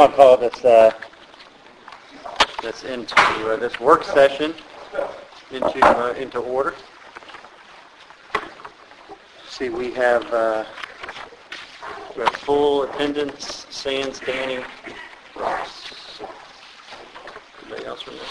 I'll call this into this work session into order. See, we have full attendance, sans standing. Ross. Anybody else remember?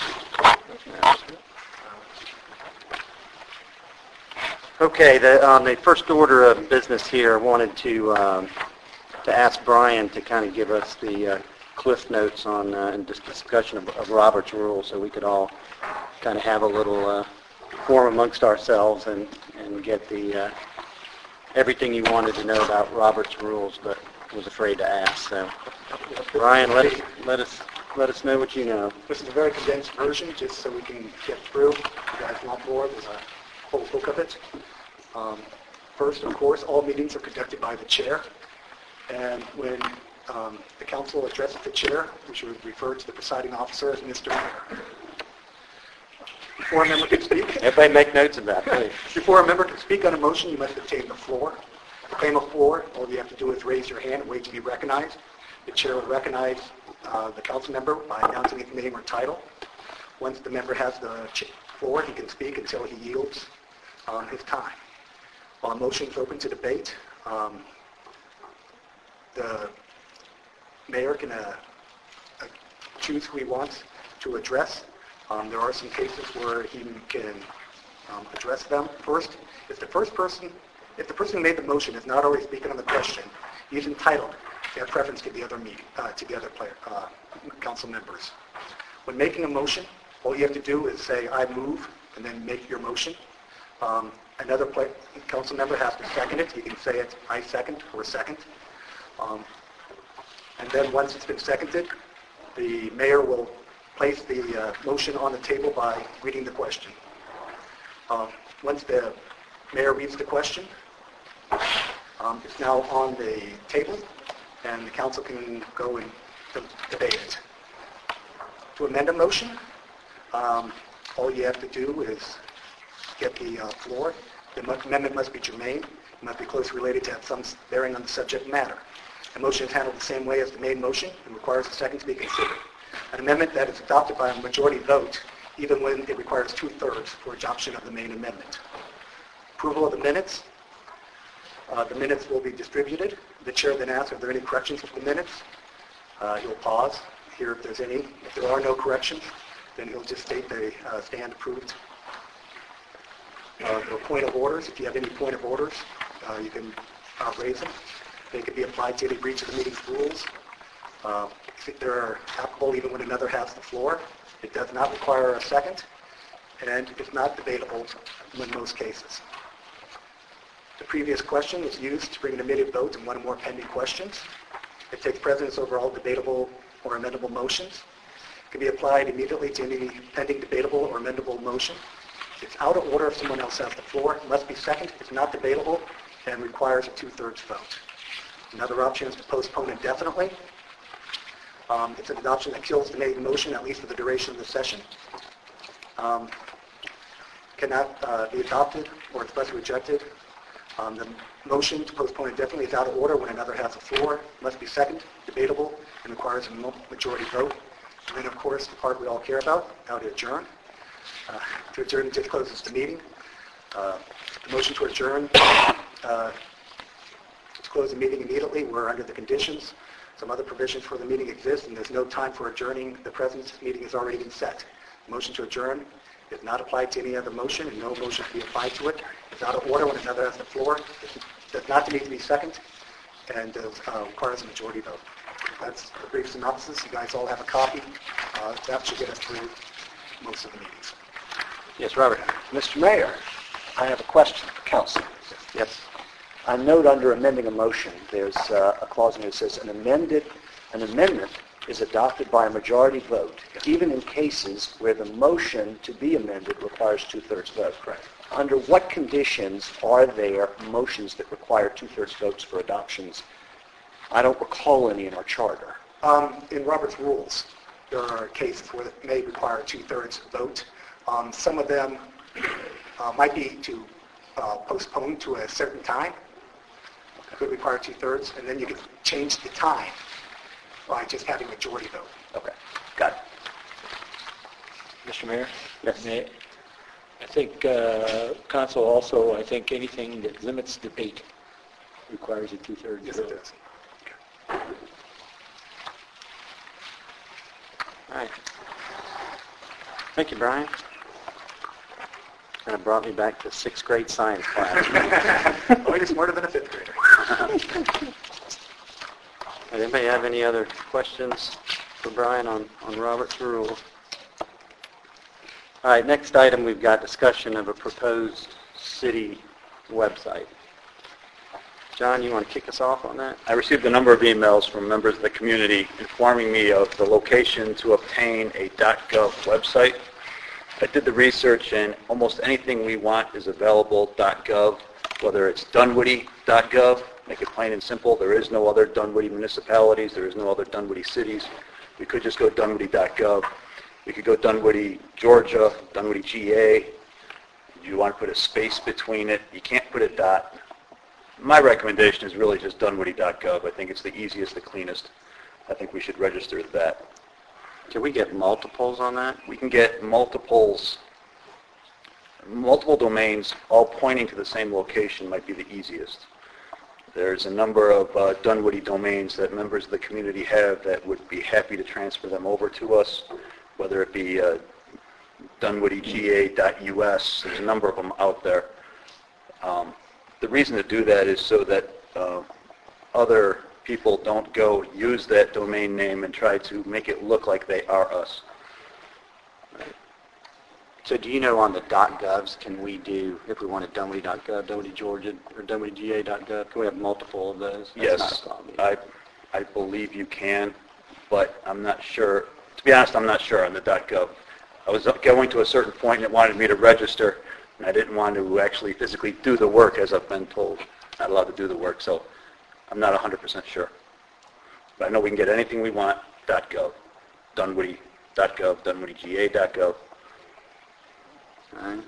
Okay, on the first order of business here, I wanted to ask Brian to kind of give us the cliff notes on and this discussion of Robert's Rules, so we could all kind of have a little forum amongst ourselves and get the everything you wanted to know about Robert's Rules, but was afraid to ask. So, Brian, let us know what you know. This is a very condensed version, just so we can get through. You guys want more? There's a whole book of it. First, of course, all meetings are conducted by the chair, and when the council addresses the chair, we should refer to the presiding officer as Mr. Mayor. Before a member can speak, everybody make notes of that, please. Before a member can speak on a motion, you must obtain the floor. To claim a floor, all you have to do is raise your hand and wait to be recognized. The chair will recognize the council member by announcing his name or title. Once the member has the floor, he can speak until he yields his time. While a motion is open to debate, the mayor can choose who he wants to address. There are some cases where he can address them first. If the person who made the motion is not already speaking on the question, he's entitled to have preference to the other council members. When making a motion, all you have to do is say, I move, and then make your motion. Another council member has to second it. You can say it, I second, or second. And then once it's been seconded, the mayor will place the motion on the table by reading the question. Once the mayor reads the question, it's now on the table, and the council can go and debate it. To amend a motion, all you have to do is get the floor. The amendment must be germane. It must be closely related to have some bearing on the subject matter. A motion is handled the same way as the main motion and requires a second to be considered. An amendment that is adopted by a majority vote, even when it requires 2/3 for adoption of the main amendment. Approval of the minutes. The minutes will be distributed. The chair then asks, are there any corrections to the minutes? He'll pause, hear if there's any. If there are no corrections, then he'll just state they stand approved. There are point of orders. If you have any point of orders, you can raise them. They can be applied to any breach of the meeting's rules. They're applicable even when another has the floor. It does not require a second, and it's not debatable in most cases. The previous question is used to bring an immediate vote in one or more pending questions. It takes precedence over all debatable or amendable motions. It can be applied immediately to any pending debatable or amendable motion. It's out of order if someone else has the floor. It must be second. It's not debatable and requires a 2/3 vote. Another option is to postpone indefinitely. It's an adoption that kills the made motion, at least for the duration of the session. Cannot be adopted or expressly rejected. The motion to postpone indefinitely is out of order when another has the floor. Must be second, debatable, and requires a majority vote. And then, of course, the part we all care about, how to adjourn. To adjourn just closes the meeting. The motion to adjourn to close the meeting immediately. We're under the conditions. Some other provisions for the meeting exist, and there's no time for adjourning. The present meeting has already been set. The motion to adjourn is not applied to any other motion, and no motion can be applied to it. It's out of order when another has the floor. It does not need to be second, and requires a majority vote. That's a brief synopsis. You guys all have a copy. That should get us through most of the meetings. Yes, Robert. Mr. Mayor, I have a question for council. Yes. I note under amending a motion, there's a clause in it that says an amendment is adopted by a majority vote, even in cases where the motion to be amended requires 2/3 vote. Correct. Under what conditions are there motions that require 2/3 votes for adoptions? I don't recall any in our charter. In Robert's Rules, there are cases where it may require a 2/3 vote. Some of them might be to postpone to a certain time. It could require 2/3, and then you could change the time. by just having majority vote. Okay, got it. Mr. Mayor? Yes. I think council also, I think anything that limits debate requires a two-thirds Yes, it vote. does. All right. Thank you, Brian. Kind of brought me back to 6th grade science class. Oh, you're smarter than a fifth grader. Anybody have any other questions for Brian on Robert's Rule? All right, next item, we've got discussion of a proposed city website. John, you want to kick us off on that? I received a number of emails from members of the community informing me of the location to obtain a .gov website. I did the research, and almost anything we want is available .gov, whether it's Dunwoody.gov, make it plain and simple. There is no other Dunwoody municipalities. There is no other Dunwoody cities. We could just go Dunwoody.gov. We could go Dunwoody, Georgia, Dunwoody, GA. You want to put a space between it. You can't put a dot. My recommendation is really just Dunwoody.gov. I think it's the easiest, the cleanest. I think we should register that. Can we get multiples on that? We can get multiple domains all pointing to the same location might be the easiest. There's a number of Dunwoody domains that members of the community have that would be happy to transfer them over to us, whether it be dunwoodyga.us. There's a number of them out there. The reason to do that is so that other people don't go use that domain name and try to make it look like they are us. So do you know on the .govs, can we do, if we wanted Dunwoody.gov, Dunwoody, Georgia, or DunwoodyGA.gov, can we have multiple of those? That's Yes, not a problem. I believe you can, but I'm not sure. To be honest, I'm not sure on the .gov. I was going to a certain point and it wanted me to register, and I didn't want to actually physically do the work, as I've been told. Not allowed to do the work, so I'm not 100% sure. But I know we can get anything we want, .gov, Dunwoody.gov, DunwoodyGA.gov. All right.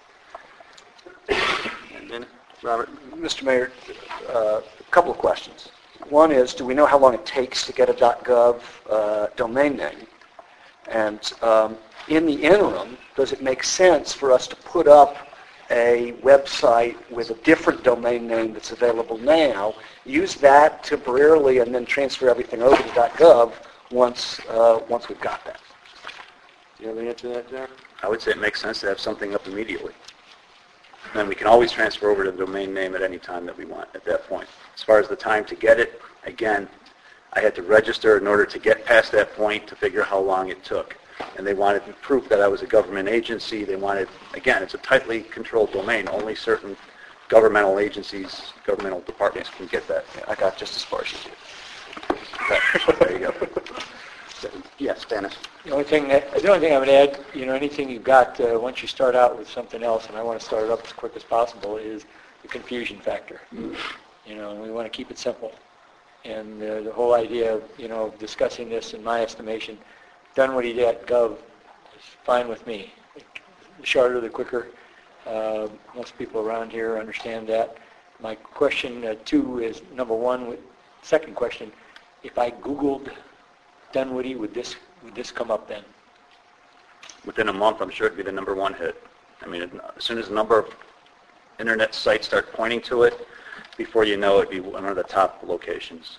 And then, Robert? Mr. Mayor, a couple of questions. One is, do we know how long it takes to get a .gov domain name? And in the interim, does it make sense for us to put up a website with a different domain name that's available now, use that temporarily, and then transfer everything over to .gov once we've got that? Do you have the answer to that, Jack? I would say it makes sense to have something up immediately. And then we can always transfer over to the domain name at any time that we want at that point. As far as the time to get it, again, I had to register in order to get past that point to figure how long it took. And they wanted proof that I was a government agency. They wanted, again, it's a tightly controlled domain. Only certain governmental agencies, governmental departments can get that. I got just as far as you did. There you go. Yes, Dennis. The only thing I would add, anything you've got, once you start out with something else, and I want to start it up as quick as possible, is the confusion factor. And we want to keep it simple. And the whole idea of, discussing this, in my estimation, Dunwoody.gov is fine with me. The shorter, the quicker. Most people around here understand that. My question, two, is number one. Second question, if I Googled Dunwoody, would this come up then? Within a month, I'm sure it'd be the number one hit. I mean, as soon as a number of internet sites start pointing to it, before you know it, it'd be one of the top locations.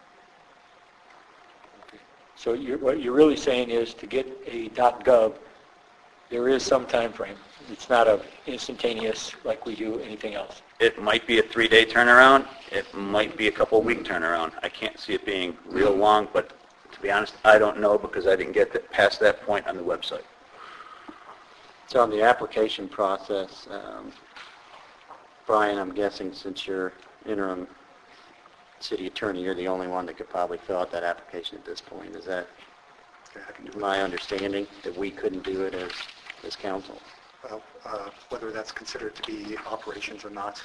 So what you're really saying is to get a .gov, there is some time frame. It's not instantaneous like we do anything else. It might be a 3-day turnaround. It might be a couple-week turnaround. I can't see it being real long, but to be honest, I don't know because I didn't get past that point on the website. So on the application process, Brian, I'm guessing since you're interim city attorney, you're the only one that could probably fill out that application at this point. Is that my understanding, that we couldn't do it as council? Well, whether that's considered to be operations or not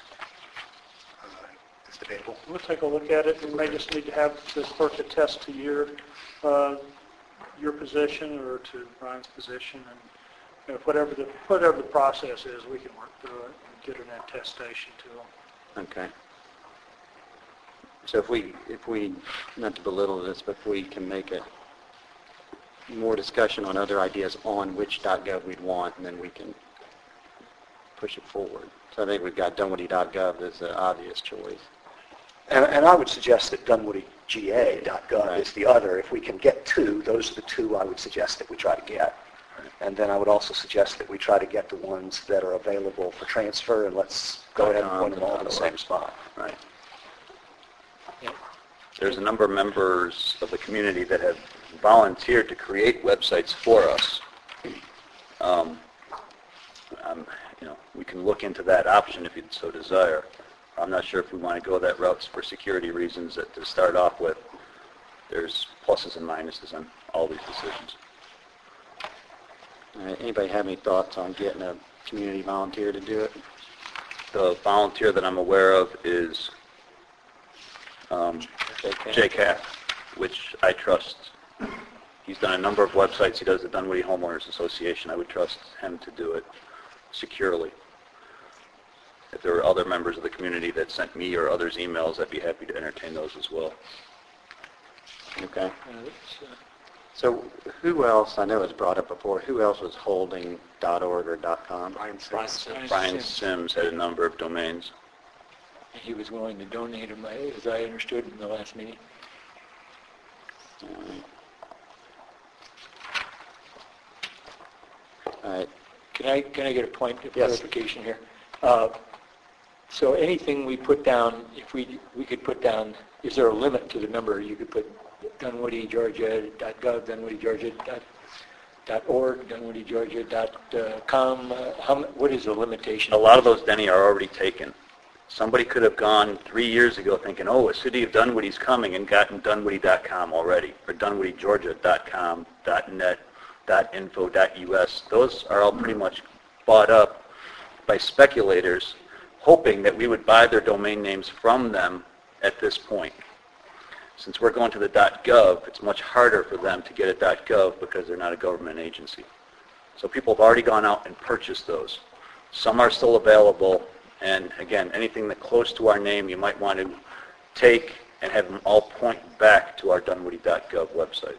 is debatable. We'll take a look at it. We may just need to have this clerk attest to your position or to Brian's position, and whatever the process is, we can work through it and get an attestation to them. Okay. So if we, not to belittle this, but if we can make it more discussion on other ideas on which .gov we'd want, and then we can push it forward. So I think we've got Dunwoody.gov as the obvious choice. And I would suggest that DunwoodieGA.gov is the other. If we can get two, those are the two I would suggest that we try to get. And then I would also suggest that we try to get the ones that are available for transfer, and let's go ahead and point them all to the same spot. Right. There's a number of members of the community that have volunteered to create websites for us. We can look into that option if you'd so desire. I'm not sure if we want to go that route for security reasons to start off with. There's pluses and minuses on all these decisions. All right. Anybody have any thoughts on getting a community volunteer to do it? The volunteer that I'm aware of is JCAT, which I trust. He's done a number of websites. He does the Dunwoody Homeowners Association. I would trust him to do it securely. If there were other members of the community that sent me or others emails, I'd be happy to entertain those as well. Okay. So who else, I know it's brought up before, who else was holding .org or .com? Brian Sims had a number of domains. He was willing to donate them, as I understood in the last meeting. All right. Can I get a point of Yes. clarification here? So anything we put down, if we could put down, is there a limit to the number? You could put DunwoodyGeorgia.gov, DunwoodyGeorgia.org, DunwoodyGeorgia.com. What is the limitation? A lot of those, Denny, are already taken. Somebody could have gone 3 years ago thinking, oh, a city of Dunwoody's coming, and gotten Dunwoody.com already, or DunwoodyGeorgia.com, .net, .info, .us. Those are all pretty much bought up by speculators, hoping that we would buy their domain names from them at this point. Since we're going to the .gov, it's much harder for them to get a .gov because they're not a government agency. So people have already gone out and purchased those. Some are still available, and again, anything that close to our name you might want to take and have them all point back to our Dunwoody.gov website.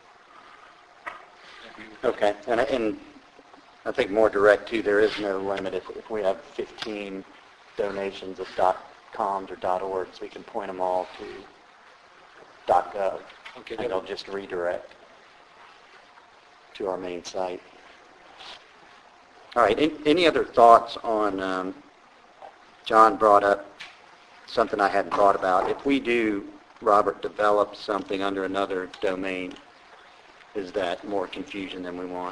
Okay. And I think more direct too, there is no limit. If we have 15 donations of .coms or .orgs, we can point them all to .gov, Okay, and they'll just redirect to our main site. All right. Any other thoughts on? John brought up something I hadn't thought about. If we do, Robert, develop something under another domain, is that more confusion than we want?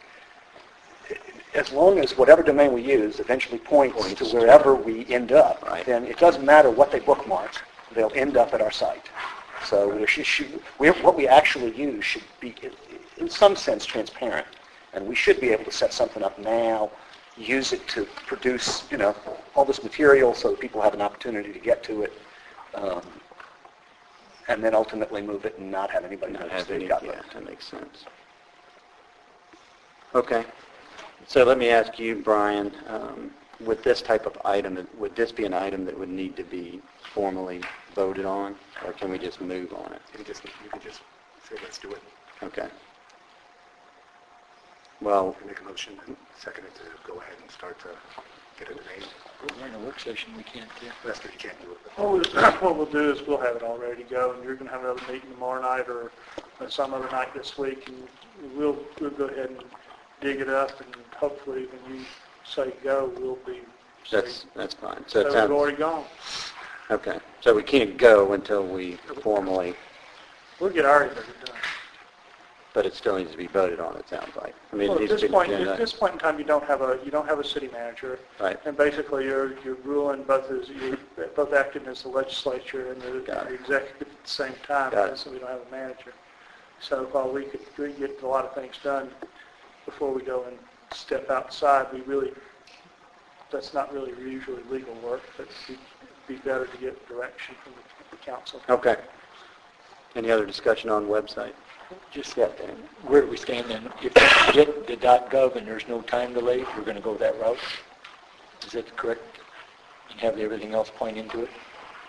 As long as whatever domain we use eventually points to wherever we end up, Right. then it doesn't matter what they bookmark, they'll end up at our site. So what we actually use should be, in some sense, transparent. And we should be able to set something up now, use it to produce, all this material so that people have an opportunity to get to it, and then ultimately move it and not have anybody Not notice have that any, it got yeah, moved. that makes sense. Okay. So let me ask you, Brian, with this type of item, would this be an item that would need to be formally voted on, or can we just move on it? You can just say, let's do it. Okay. Well, Make a motion and second it to go ahead and start to get a domain. We're in a work session, we can't do. That's if you can't do it. What we'll do is we'll have it all ready to go, and you're going to have another meeting tomorrow night or some other night this week, and we'll go ahead and dig it up, and hopefully when you say go, we'll be that's fine. So it we've sounds, already gone. okay. So we can't go until we formally, We'll get our end of it done. but it still needs to be voted on, it sounds like. I mean, Well, it at needs to this be point, agenda. at this point in time, you don't have a city manager, Right. and basically you're ruling both acting as the legislature and the Got it. executive at the same time, Got it. so we don't have a manager. So while we could get a lot of things done before we go and step outside, that's not really usually legal work, but it'd be better to get direction from the council. Okay. Any other discussion on website? Just Yeah, Dan. where do we stand then? If we get the .gov and there's no time delay, we're going to go that route? Is that correct? And have everything else point into it?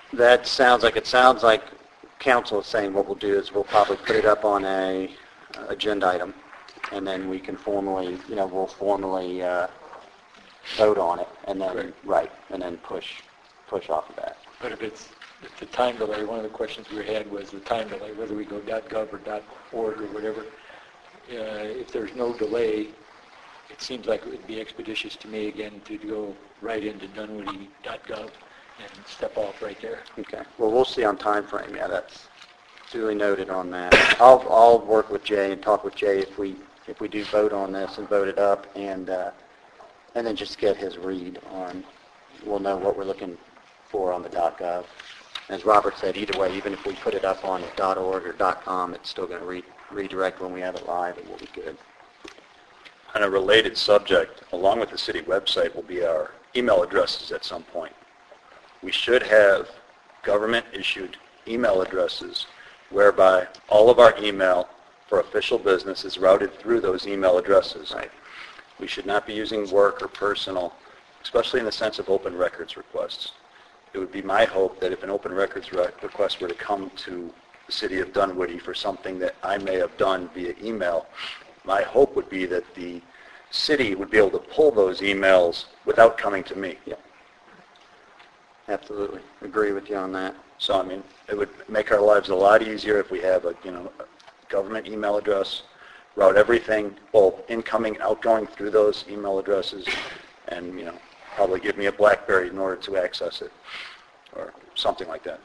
That sounds like council is saying what we'll do is we'll probably put it up on a agenda item, and then we can formally, we'll formally vote on it, and then, and then push off of that. But if the time delay, one of the questions we had was the time delay, whether we go .gov or .org or whatever. If there's no delay, it seems like it would be expeditious to me again to go right into Dunwoody.gov and step off right there. Okay. Well, we'll see on time frame. Yeah, that's duly noted on that. I'll work with Jay and talk with Jay if we do vote on this and vote it up, and then just get his read on. We'll know what we're looking for on the .gov. As Robert said, either way, even if we put it up on .org or .com, it's still going to redirect when we have it live, and we'll be good. On a related subject, along with the city website will be our email addresses at some point. We should have government-issued email addresses whereby all of our email for official business is routed through those email addresses. Right. We should not be using work or personal, especially in the sense of open records requests. It would be my hope that if an open records request were to come to the city of Dunwoody for something that I may have done via email, my hope would be that the city would be able to pull those emails without coming to me. Yeah. Absolutely. Agree with you on that. So, I mean, it would make our lives a lot easier if we have a government email address, route everything, both incoming and outgoing through those email addresses, and, probably give me a BlackBerry in order to access it, or something like that.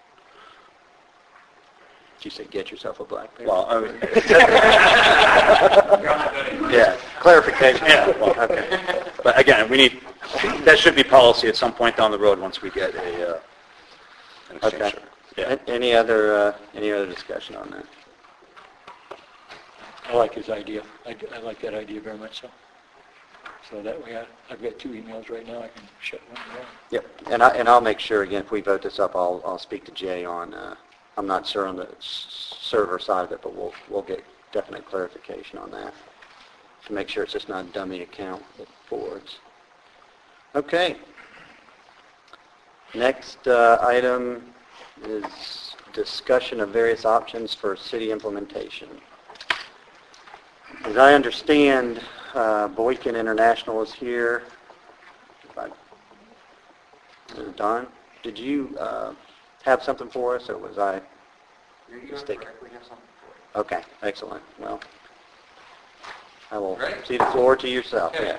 Did you say get yourself a BlackBerry? Well, I mean, yeah. Clarification. yeah, well, okay. But again, that should be policy at some point down the road once we get an exchange. Okay. Yeah. Any other discussion on that? I like his idea. I like that idea very much so. So that way I've got 2 emails right now. I can shut one down. Yep. And I'll make sure, again, if we vote this up, I'll speak to Jay on, I'm not sure on the server side of it, but we'll get definite clarification on that to make sure it's just not a dummy account that forwards. Okay. Next item is discussion of various options for city implementation. As I understand, Boykin International is here. Don, did you have something for us, or was I mistaken? Okay, excellent. Well, I will cede the floor to yourself. Okay.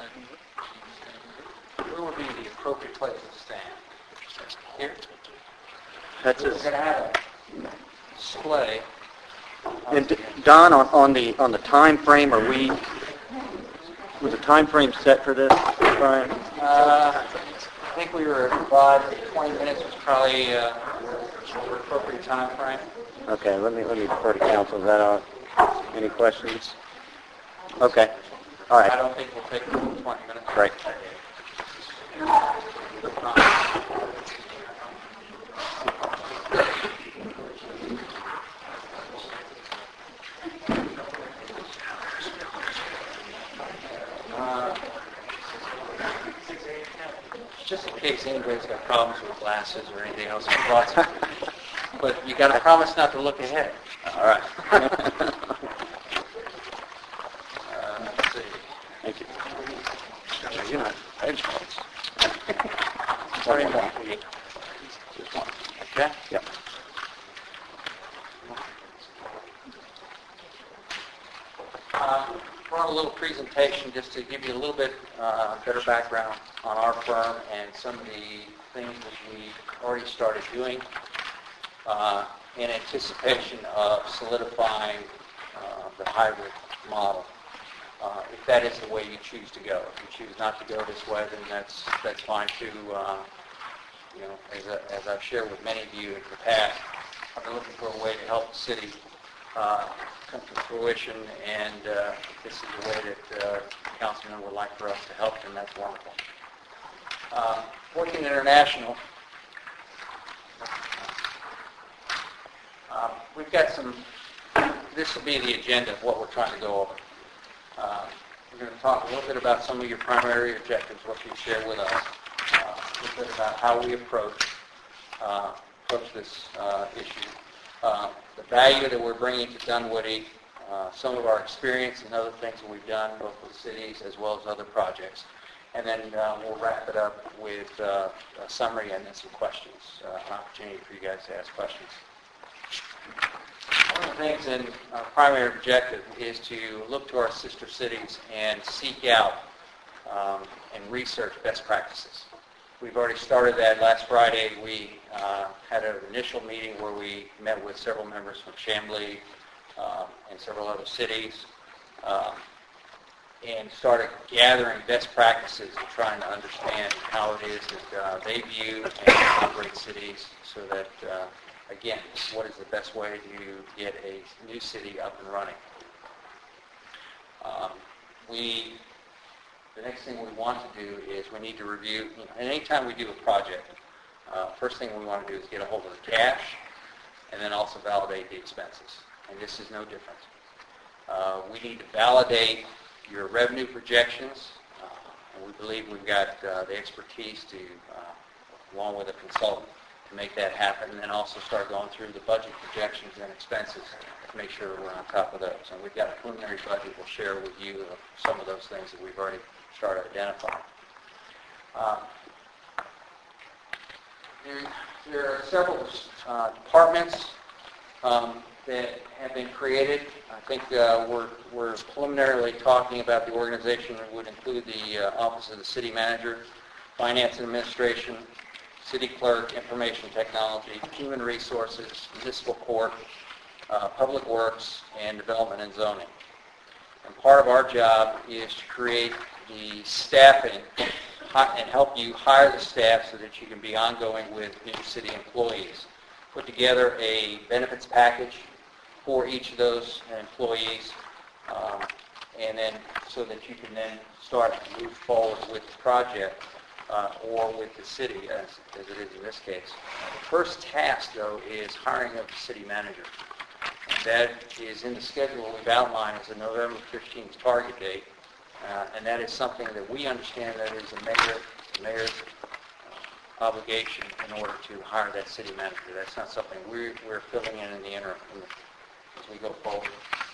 Yeah. Where would be the appropriate place to stand? Here? That's We're going to have a display. And Don, on the time frame, was the time frame set for this, Brian? I think we were advised 20 minutes was probably the appropriate time frame. Okay, let me defer to council. Is that all? Any questions? Okay. All I right. don't think we'll take 20 minutes. Great. Just in case anybody's got problems with glasses or anything else, I brought some. But you got to promise not to look ahead. All right. Let's see. Thank you. You're not Sorry, Mark. Okay? Yep. We're on a little presentation just to give you a little bit better background on our firm and some of the things that we've already started doing in anticipation of solidifying the hybrid model. If that is the way you choose to go. If you choose not to go this way, then that's fine too. As I've shared with many of you in the past, I've been looking for a way to help the city come to fruition, and this is the way that the councilman would like for us to help them. That's wonderful. Boykin International, we've got this will be the agenda of what we're trying to go over. We're going to talk a little bit about some of your primary objectives, what you share with us, a little bit about how we approach approach this issue. The value that we're bringing to Dunwoody, some of our experience and other things that we've done both with cities as well as other projects. And then we'll wrap it up with a summary and then some questions, an opportunity for you guys to ask questions. One of the things in our primary objective is to look to our sister cities and seek out and research best practices. We've already started that. Last Friday we had an initial meeting where we met with several members from Chamblee and several other cities and started gathering best practices and trying to understand how it is that they view and operate cities so that, again, what is the best way to get a new city up and running. The next thing we want to do is we need to review, and anytime we do a project, first thing we want to do is get a hold of the cash and then also validate the expenses. And this is no different. We need to validate your revenue projections, and we believe we've got the expertise to, along with a consultant, to make that happen, and then also start going through the budget projections and expenses to make sure we're on top of those. And we've got a preliminary budget we'll share with you of some of those things that we've already started identifying. There are several departments that have been created. I think we're preliminarily talking about the organization that would include the Office of the City Manager, Finance and Administration, City Clerk, Information Technology, Human Resources, Municipal Court, Public Works, and Development and Zoning. And part of our job is to create the staffing and help you hire the staff so that you can be ongoing with new city employees. Put together a benefits package for each of those employees, and then so that you can then start to move forward with the project or with the city as it is in this case. The first task, though, is hiring of the city manager. And that is in the schedule we've outlined as a November 15th target date, and that is something that we understand that is the mayor's obligation in order to hire that city manager. That's not something we're filling in the interim as we go forward.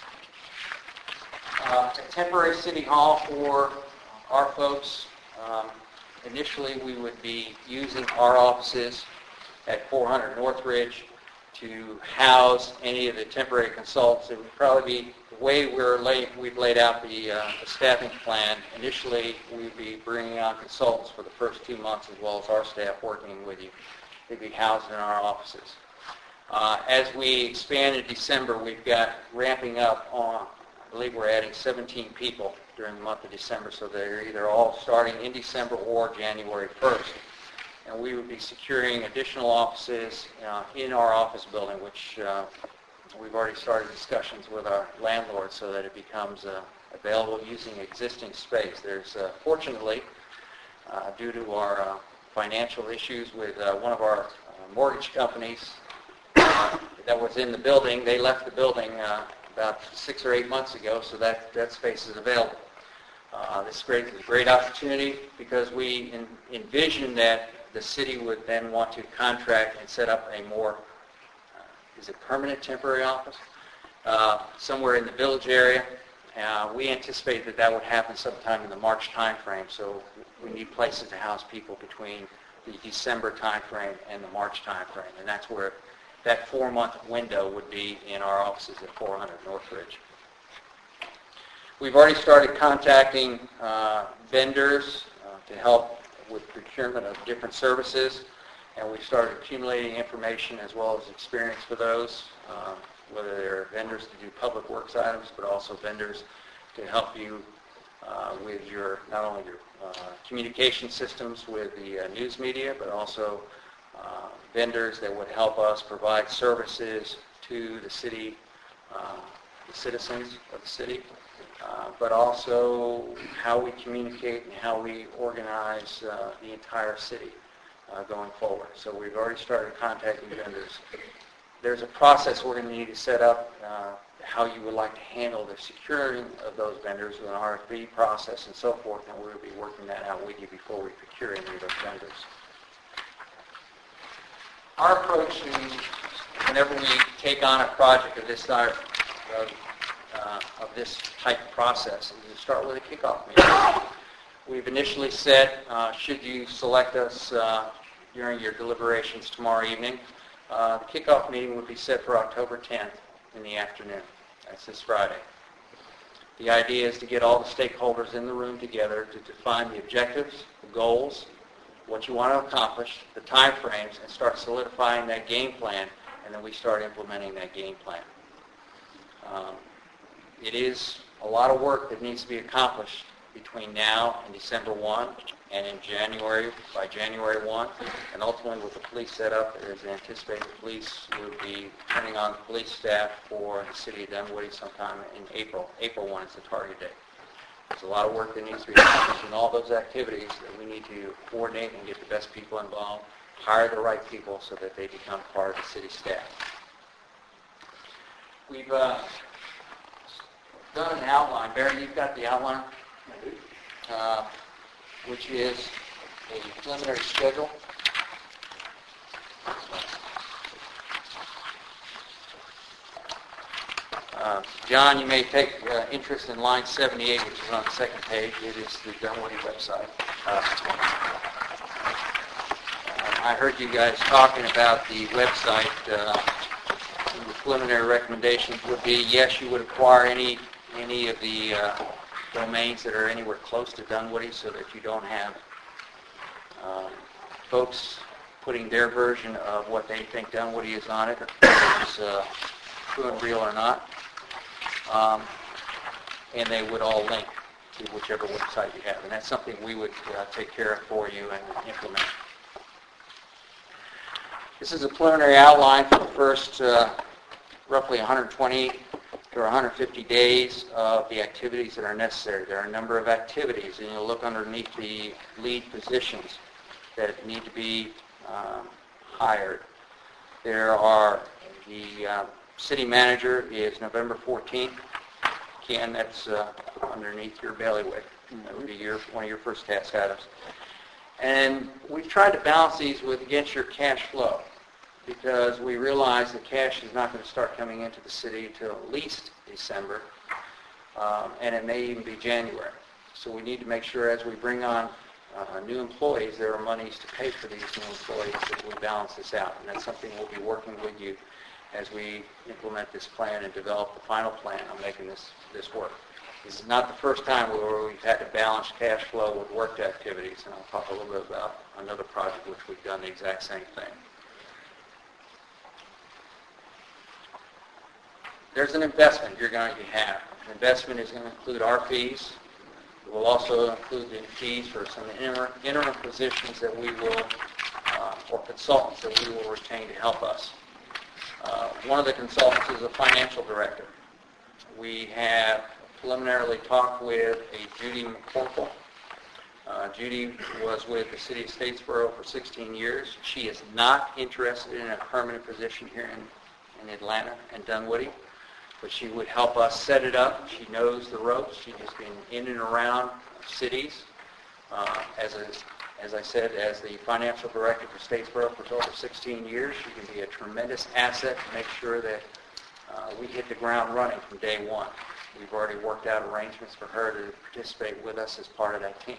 A temporary city hall for our folks. Initially, we would be using our offices at 400 Northridge to house any of the temporary consultants. It would probably be the way we've laid out the staffing plan. Initially, we'd be bringing on consultants for the first 2 months as well as our staff working with you. They'd be housed in our offices. As we expand in December, we've got ramping up on, I believe we're adding 17 people during the month of December, so they're either all starting in December or January 1st. And we would be securing additional offices in our office building, which we've already started discussions with our landlord so that it becomes available using existing space. There's, fortunately, due to our financial issues with one of our mortgage companies that was in the building, they left the building about 6 or 8 months ago, so that space is available. This is a great opportunity because we envision that the city would then want to contract and set up a more, is it permanent temporary office? Somewhere in the village area. We anticipate that would happen sometime in the March timeframe, so we need places to house people between the December timeframe and the March timeframe, and that's where that 4-month window would be in our offices at 400 Northridge. We've already started contacting vendors to help with procurement of different services, and we've started accumulating information as well as experience for those, whether they're vendors to do public works items, but also vendors to help you with your, not only your communication systems with the news media, but also vendors that would help us provide services to the city, the citizens of the city, but also how we communicate and how we organize the entire city going forward. So we've already started contacting vendors. There's a process we're going to need to set up, how you would like to handle the securing of those vendors with an RFP process and so forth, and we'll be working that out with you before we procure any of those vendors. Our approach to whenever we take on a project of this type of process is to start with a kickoff meeting. We've initially said, should you select us during your deliberations tomorrow evening, the kickoff meeting would be set for October 10th in the afternoon. That's this Friday. The idea is to get all the stakeholders in the room together to define the objectives, the goals, what you want to accomplish, the time frames, and start solidifying that game plan, and then we start implementing that game plan. It is a lot of work that needs to be accomplished between now and December 1 and in January, by January 1, and ultimately with the police set up, it is anticipated the police would be turning on the police staff for the city of Dunwoody sometime in April. April 1 is the target date. There's a lot of work that needs to be accomplished in all those activities that we need to coordinate and get the best people involved, hire the right people so that they become part of the city staff. We've done an outline. Barry, you've got the outline, which is a preliminary schedule. John, you may take interest in line 78, which is on the second page. It is the Dunwoody website. I heard you guys talking about the website. The preliminary recommendations would be, yes, you would acquire any of the domains that are anywhere close to Dunwoody so that you don't have folks putting their version of what they think Dunwoody is on it, whether it's true and real or not. And they would all link to whichever website you have. And that's something we would take care of for you and implement. This is a preliminary outline for the first roughly 120 to 150 days of the activities that are necessary. There are a number of activities, and you'll look underneath the lead positions that need to be hired. There are the city manager is November 14th. Ken, that's underneath your bailiwick. That would be one of your first task items. And we've tried to balance these against your cash flow because we realize that cash is not going to start coming into the city until at least December, and it may even be January. So we need to make sure as we bring on new employees, there are monies to pay for these new employees that we balance this out. And that's something we'll be working with you as we implement this plan and develop the final plan on making this work. This is not the first time where we've had to balance cash flow with work activities, and I'll talk a little bit about another project which we've done the exact same thing. There's an investment you're going to have. The investment is going to include our fees. It will also include the fees for some interim positions that we will, or consultants that we will retain to help us. One of the consultants is a financial director. We have preliminarily talked with a Judy McCorkle. Judy was with the City of Statesboro for 16 years. She is not interested in a permanent position here in Atlanta and Dunwoody, but she would help us set it up. She knows the ropes. She's just been in and around cities. As I said, as the financial director for Statesboro for over 16 years, she can be a tremendous asset to make sure that we hit the ground running from day one. We've already worked out arrangements for her to participate with us as part of that team.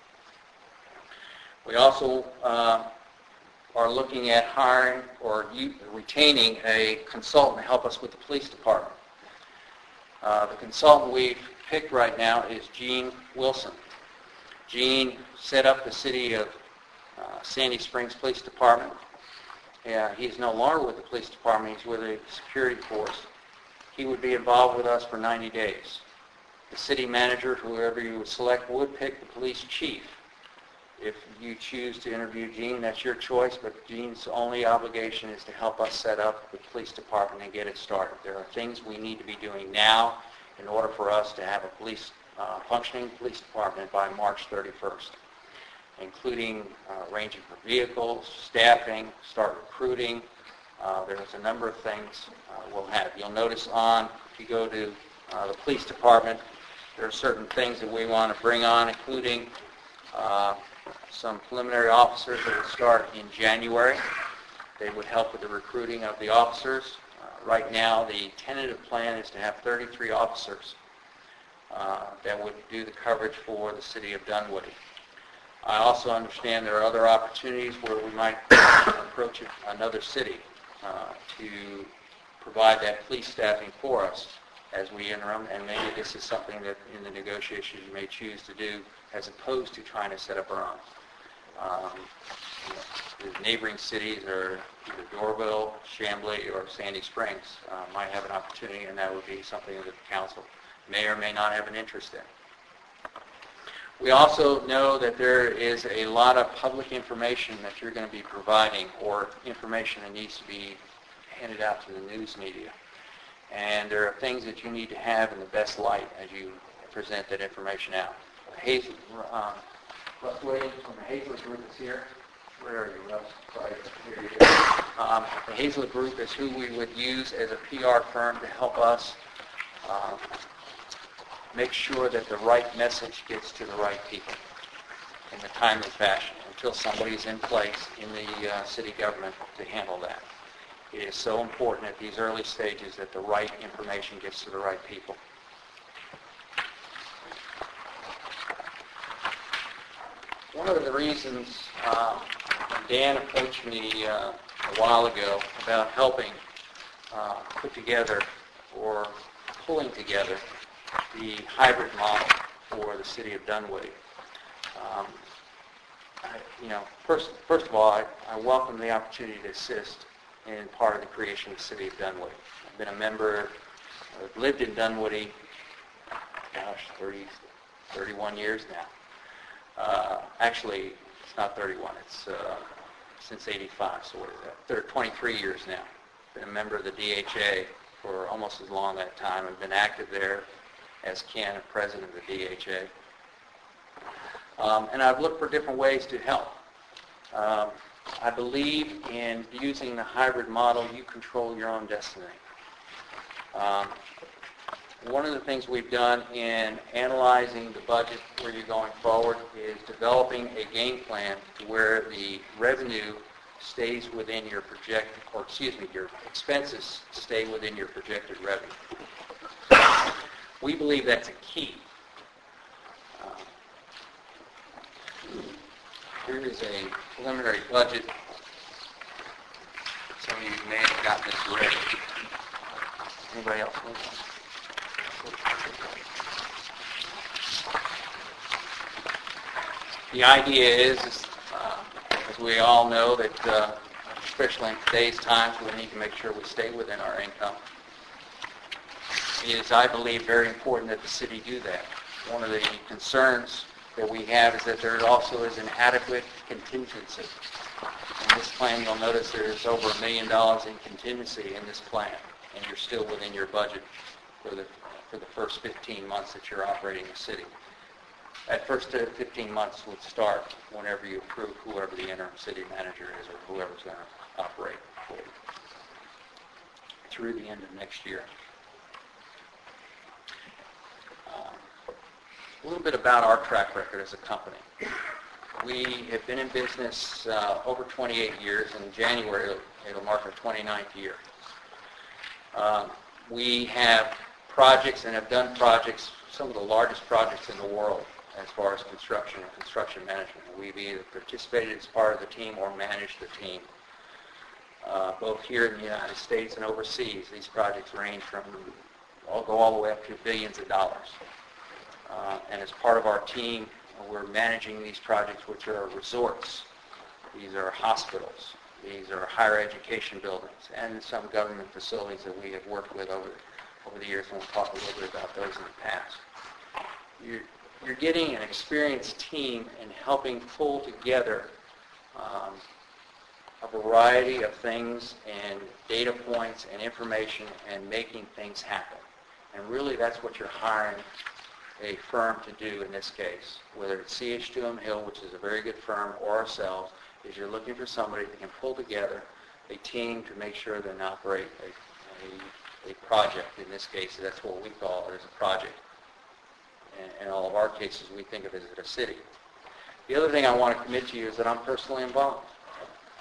We also are looking at hiring or retaining a consultant to help us with the police department. The consultant we've picked right now is Gene Wilson. Gene set up the City of Sandy Springs Police Department. He's no longer with the police department. He's with a security force. He would be involved with us for 90 days. The city manager, whoever you would select, would pick the police chief. If you choose to interview Gene, that's your choice, but Gene's only obligation is to help us set up the police department and get it started. There are things we need to be doing now in order for us to have a functioning police department by March 31st, including arranging for vehicles, staffing, start recruiting. There's a number of things we'll have. You'll notice if you go to the police department, there are certain things that we want to bring on, including some preliminary officers that will start in January. They would help with the recruiting of the officers. Right now, the tentative plan is to have 33 officers that would do the coverage for the city of Dunwoody. I also understand there are other opportunities where we might approach another city to provide that police staffing for us as we interim, and maybe this is something that in the negotiations you may choose to do as opposed to trying to set up our own. The neighboring cities are either Dorville, Chamblee, or Sandy Springs might have an opportunity, and that would be something that the council may or may not have an interest in. We also know that there is a lot of public information that you're going to be providing, or information that needs to be handed out to the news media. And there are things that you need to have in the best light as you present that information out. Russ Williams from the Hazlett Group is here. Where are you, Russ? Sorry, here you go. The Hazlett Group is who we would use as a PR firm to help us make sure that the right message gets to the right people in a timely fashion until somebody is in place in the city government to handle that. It is so important at these early stages that the right information gets to the right people. One of the reasons Dan approached me a while ago about helping put together or pulling together the hybrid model for the city of Dunwoody. First of all, I welcome the opportunity to assist in part of the creation of the city of Dunwoody. I've been a member, I've lived in Dunwoody, 31 years now. Actually, it's not 31, it's since 85, so what is that? 23 years now. Been a member of the DHA for almost as long that time. I've been active there as Ken, president of the DHA. And I've looked for different ways to help. I believe in using the hybrid model. You control your own destiny. One of the things we've done in analyzing the budget where you're going forward is developing a game plan where the revenue stays within your your expenses stay within your projected revenue. We believe that's a key. Here is a preliminary budget. Some of you may have gotten this already. Anybody else need one? The idea is as we all know, that especially in today's times, we need to make sure we stay within our income. It is, I believe, very important that the city do that. One of the concerns that we have is that there also is an adequate contingency. In this plan, you'll notice there's over $1 million in contingency in this plan, and you're still within your budget for the first 15 months that you're operating the city. That first 15 months would start whenever you approve whoever the interim city manager is or whoever's going to operate for you through the end of next year. A little bit about our track record as a company. We have been in business over 28 years. In January, it'll mark our 29th year. We have projects and have done projects, some of the largest projects in the world as far as construction and construction management. We've either participated as part of the team or managed the team. Both here in the United States and overseas, these projects range from, go all the way up to billions of dollars. And as part of our team, we're managing these projects, which are resorts. These are hospitals. These are higher education buildings and some government facilities that we have worked with over the years, and we'll talk a little bit about those in the past. You're getting an experienced team in helping pull together a variety of things and data points and information and making things happen. And really that's what you're hiring a firm to do in this case, whether it's CH2M Hill, which is a very good firm, or ourselves, is you're looking for somebody that can pull together a team to make sure they operate a project. In this case, that's what we call it, as a project. In all of our cases, we think of it as a city. The other thing I want to commit to you is that I'm personally involved.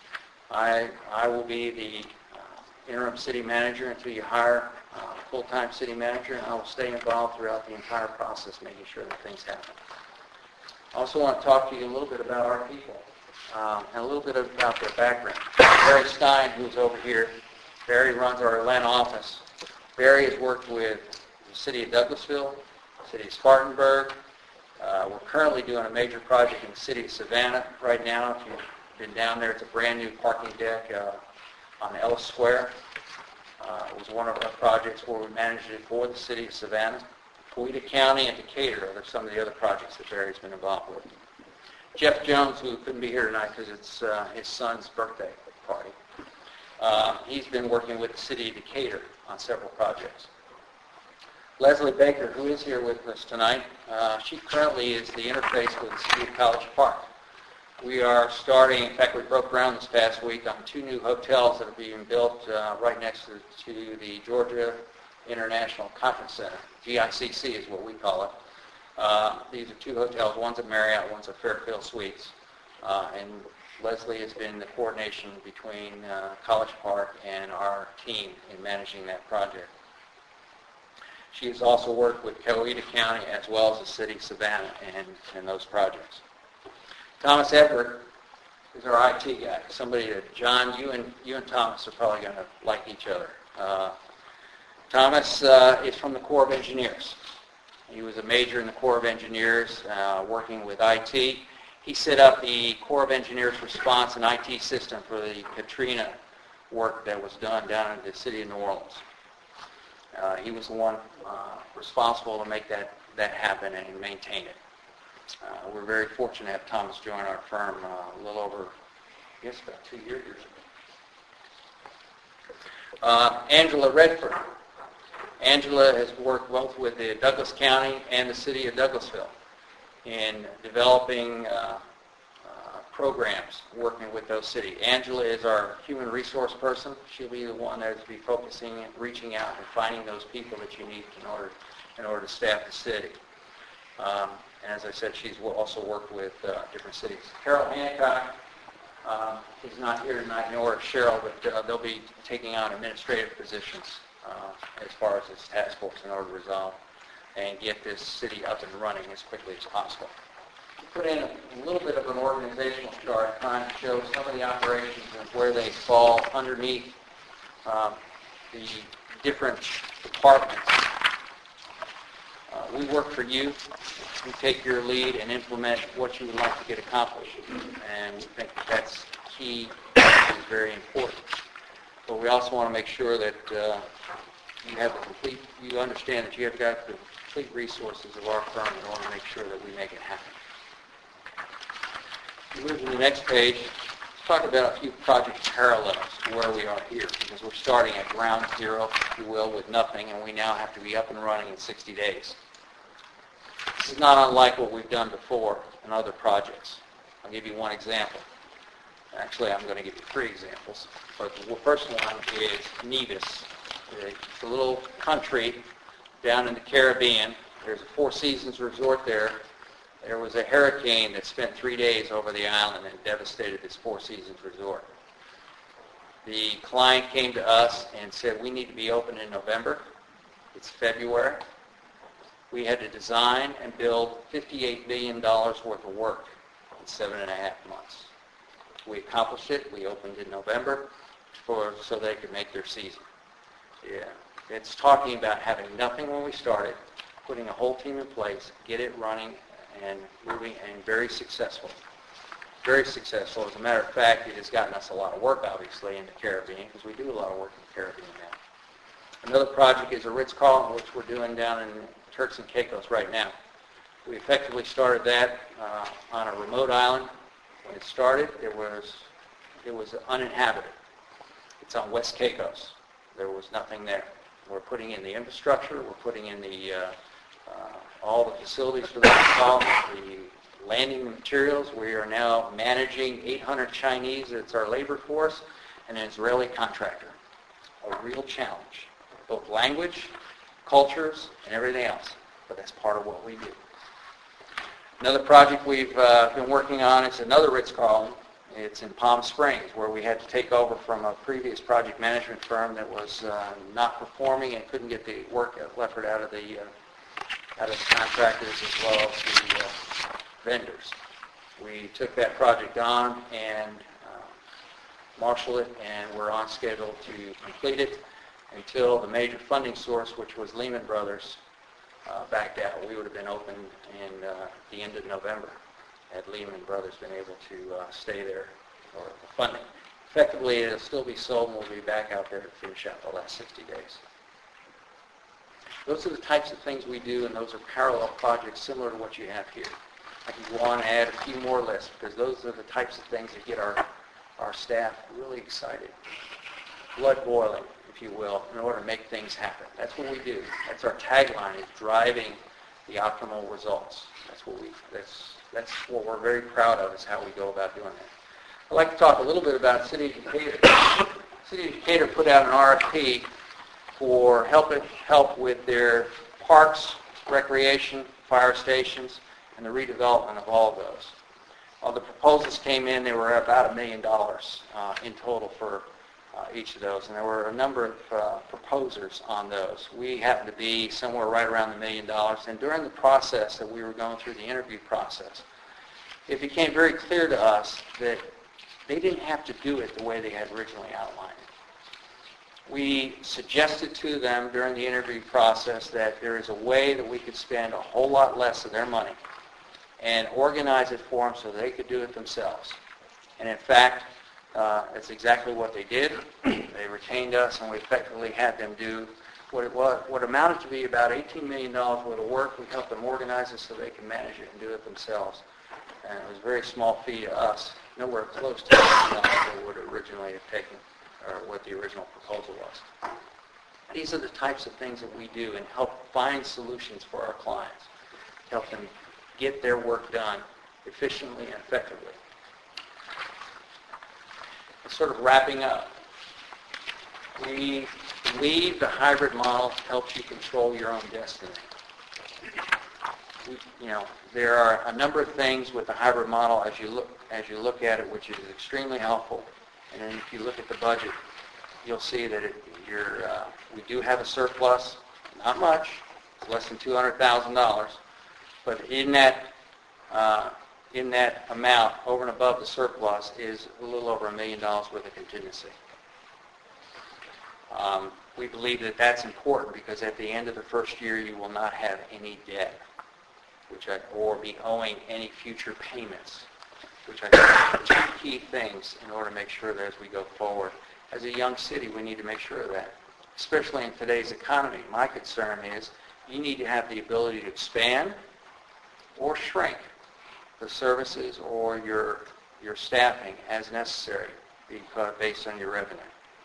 I will be the interim city manager until you hire a full-time city manager, and I will stay involved throughout the entire process, making sure that things happen. I also want to talk to you a little bit about our people and a little bit about their background. Barry Stein, who's over here, Barry runs our Atlanta office. Barry has worked with the city of Douglasville, the city of Spartanburg. We're currently doing a major project in the city of Savannah right now. If you've been down there, it's a brand new parking deck on Ellis Square. It was one of our projects where we managed it for the city of Savannah. Coweta County and Decatur are some of the other projects that Barry's been involved with. Jeff Jones, who couldn't be here tonight because it's his son's birthday party, he's been working with the city of Decatur on several projects. Leslie Baker, who is here with us tonight, she currently is the interface with the city of College Park. We are starting, in fact, we broke ground this past week on 2 new hotels that are being built right next to the Georgia International Conference Center. GICC is what we call it. These are 2 hotels. One's a Marriott, one's a Fairfield Suites. And Leslie has been the coordination between College Park and our team in managing that project. She has also worked with Coweta County as well as the city of Savannah and those projects. Thomas Everett is our IT guy. Somebody that, John, you and Thomas are probably going to like each other. Thomas is from the Corps of Engineers. He was a major in the Corps of Engineers working with IT. He set up the Corps of Engineers response and IT system for the Katrina work that was done down in the city of New Orleans. He was the one responsible to make that happen and maintain it. We're very fortunate to have Thomas join our firm a little over, I guess, about 2 years ago. Angela Redford. Angela has worked both with the Douglas County and the city of Douglasville in developing programs working with those cities. Angela is our human resource person. She'll be the one that will be focusing and reaching out and finding those people that you need in order to staff the city. And as I said, she's also worked with different cities. Carol Hancock is not here tonight, nor is Cheryl, but they'll be taking on administrative positions as far as this task force in order to resolve and get this city up and running as quickly as possible. Put in a little bit of an organizational chart trying to show some of the operations and where they fall underneath the different departments. We work for you. We take your lead and implement what you would like to get accomplished. And we think that's key and very important. But we also want to make sure that you understand that you have got the complete resources of our firm in order to make sure that we make it happen. Move to the next page. Let's talk about a few project parallels to where we are here, because we're starting at ground zero, if you will, with nothing, and we now have to be up and running in 60 days. This is not unlike what we've done before in other projects. I'll give you one example. Actually, I'm going to give you 3 examples. But the first one is Nevis. It's a little country down in the Caribbean. There's a 4 Seasons resort there. There was a hurricane that spent 3 days over the island and devastated this 4 Seasons resort. The client came to us and said, we need to be open in November. It's February. We had to design and build $58 million worth of work in 7.5 months. We accomplished it. We opened in November so they could make their season. Yeah, it's talking about having nothing when we started, putting a whole team in place, get it running and moving, and very successful. Very successful. As a matter of fact, it has gotten us a lot of work, obviously, in the Caribbean, because we do a lot of work in the Caribbean now. Another project is a Ritz-Carlton, which we're doing down in Turks and Caicos right now. We effectively started that on a remote island. When it started, it was uninhabited. It's on West Caicos. There was nothing there. We're putting in the infrastructure. We're putting in all the facilities for the Ritz-Carlton, the landing materials. We are now managing 800 Chinese. It's our labor force, and an Israeli contractor. A real challenge, both language, cultures, and everything else. But that's part of what we do. Another project we've been working on is another Ritz-Carlton It's in Palm Springs, where we had to take over from a previous project management firm that was not performing and couldn't get the work effort out of the contractors as well as the vendors. We took that project on and marshaled it, and we're on schedule to complete it until the major funding source, which was Lehman Brothers, backed out. We would have been open in the end of November had Lehman Brothers been able to stay there for the funding. Effectively, it'll still be sold, and we'll be back out there to finish out the last 60 days. Those are the types of things we do, and those are parallel projects similar to what you have here. I can go on and add a few more lists, because those are the types of things that get our staff really excited. Blood boiling, if you will, in order to make things happen. That's what we do. That's our tagline, is driving the optimal results. That's what we're very proud of, is how we go about doing that. I'd like to talk a little bit about City of Decatur. City of Decatur put out an RFP for help with their parks, recreation, fire stations, and the redevelopment of all of those. The proposals came in, they were about $1 million in total for each of those, and there were a number of proposers on those. We happened to be somewhere right around the $1 million, and during the process that we were going through the interview process, it became very clear to us that they didn't have to do it the way they had originally outlined it. We suggested to them during the interview process that there is a way that we could spend a whole lot less of their money and organize it for them so they could do it themselves. And in fact, that's exactly what they did. They retained us, and we effectively had them do what amounted to be about $18 million worth of work. We helped them organize it so they could manage it and do it themselves. And it was a very small fee to us, nowhere close to what they would originally have taken, or what the original proposal was. These are the types of things that we do and help find solutions for our clients, help them get their work done efficiently and effectively. Sort of wrapping up, we believe the hybrid model helps you control your own destiny. There are a number of things with the hybrid model as you look at it, which is extremely helpful. And then if you look at the budget, you'll see that we do have a surplus, not much, less than $200,000, but in that amount, over and above the surplus, is a little over $1 million worth of contingency. We believe that that's important because at the end of the first year, you will not have any debt, or be owing any future payments, which I think are two key things in order to make sure that as we go forward. As a young city, we need to make sure of that, especially in today's economy. My concern is you need to have the ability to expand or shrink the services or your staffing as necessary based on your revenue.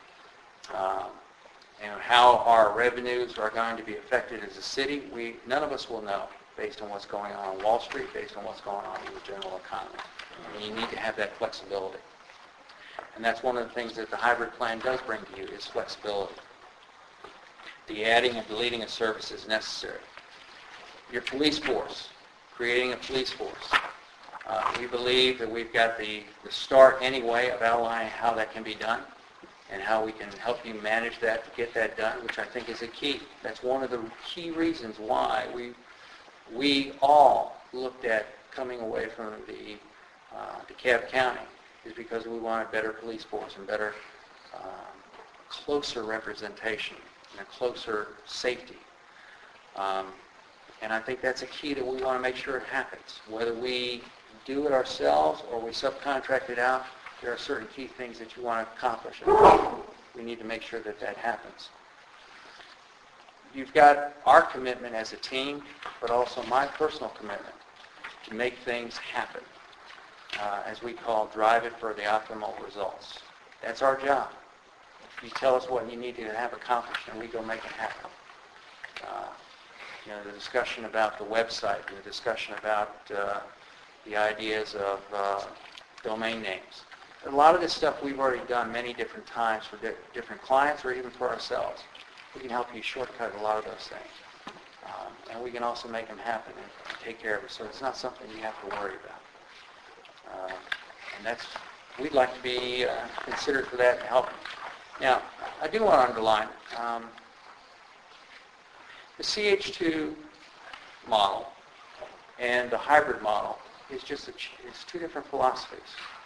And how our revenues are going to be affected as a city, none of us will know based on what's going on Wall Street, based on what's going on in the general economy. And you need to have that flexibility. And that's one of the things that the hybrid plan does bring to you is flexibility. The adding and deleting of services necessary. Your police force, creating a police force. We believe that we've got the start anyway of outlining how that can be done and how we can help you manage that to get that done, which I think is a key. That's one of the key reasons why we all looked at coming away from the DeKalb County, is because we want a better police force and better, closer representation and a closer safety. And I think that's a key that we want to make sure it happens. Whether we do it ourselves or we subcontract it out, there are certain key things that you want to accomplish. We need to make sure that that happens. You've got our commitment as a team, but also my personal commitment to make things happen, as we call drive it for the optimal results. That's our job. You tell us what you need to have accomplished, and we go make it happen. The discussion about the website, and the discussion about the ideas of domain names. A lot of this stuff we've already done many different times for different clients or even for ourselves. We can help you shortcut a lot of those things. And we can also make them happen and take care of it. So it's not something you have to worry about. And we'd like to be considered for that and help. Now, I do want to underline, the CH2 model and the hybrid model is just it's two different philosophies.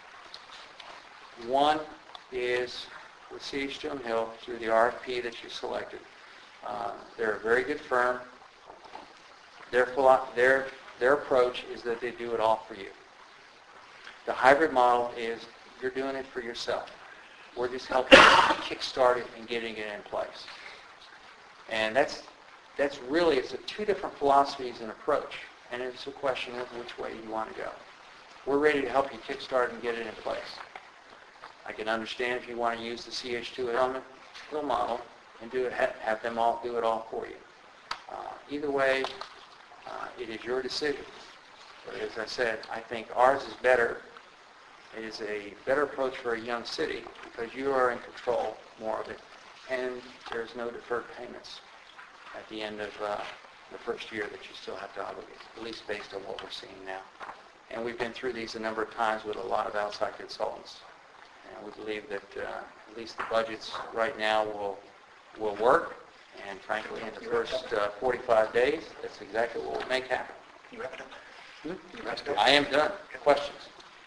One is with CH2 and Hill through the RFP that you selected. They're a very good firm. Their approach is that they do it all for you. The hybrid model is you're doing it for yourself. We're just helping you kickstart it and getting it in place. And that's really, it's two different philosophies and approach. And it's a question of which way you want to go. We're ready to help you kickstart and get it in place. I can understand if you want to use the CH2 Hill model and have them all do it all for you. Either way, it is your decision. But as I said, I think ours is better. It is a better approach for a young city because you are in control more of it, and there's no deferred payments at the end of the first year that you still have to obligate, at least based on what we're seeing now. And we've been through these a number of times with a lot of outside consultants. And we believe that at least the budgets right now will work. And frankly, in the first 45 days, that's exactly what we'll make happen. You wrap it up? You wrap it up? I am done. Questions?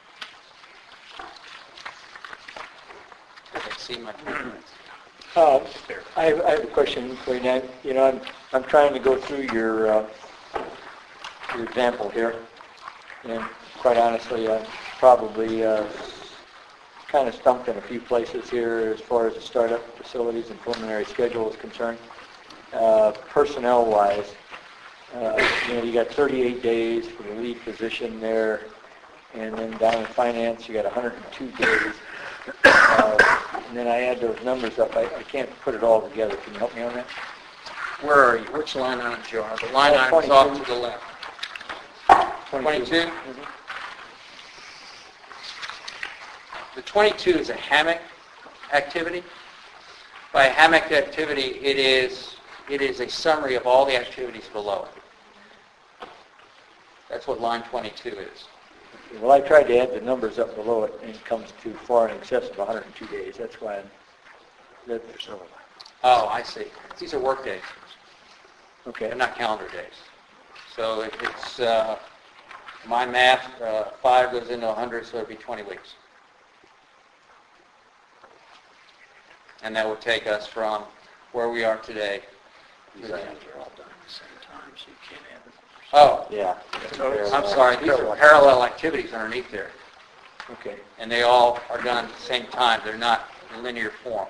I see my 20 minutes. I have a question for you now. You know, I'm trying to go through your example here, and quite honestly, I'm probably kind of stumped in a few places here as far as the startup facilities and preliminary schedule is concerned. Personnel-wise, you know, you got 38 days for the lead position there, and then down in finance, you got 102 days. And then I add those numbers up. I can't put it all together. Can you help me on that? Where are you? Which line item you are? The line item's off to the left. 22? Mm-hmm. The 22 is a hammock activity. By a hammock activity, it is a summary of all the activities below it. That's what line 22 is. Well, I tried to add the numbers up below it, and it comes to far in excess of 102 days. That's why there's overlap. Oh, I see. These are work days. Okay. They're not calendar days. So if it's, my math, 5 goes into 100, so it would be 20 weeks. And that would take us from where we are today. These items are all done at the same time, so you can't add them. Oh, Yeah. I'm sorry. These are parallel activities underneath there. Okay. And they all are done at the same time. They're not in linear form.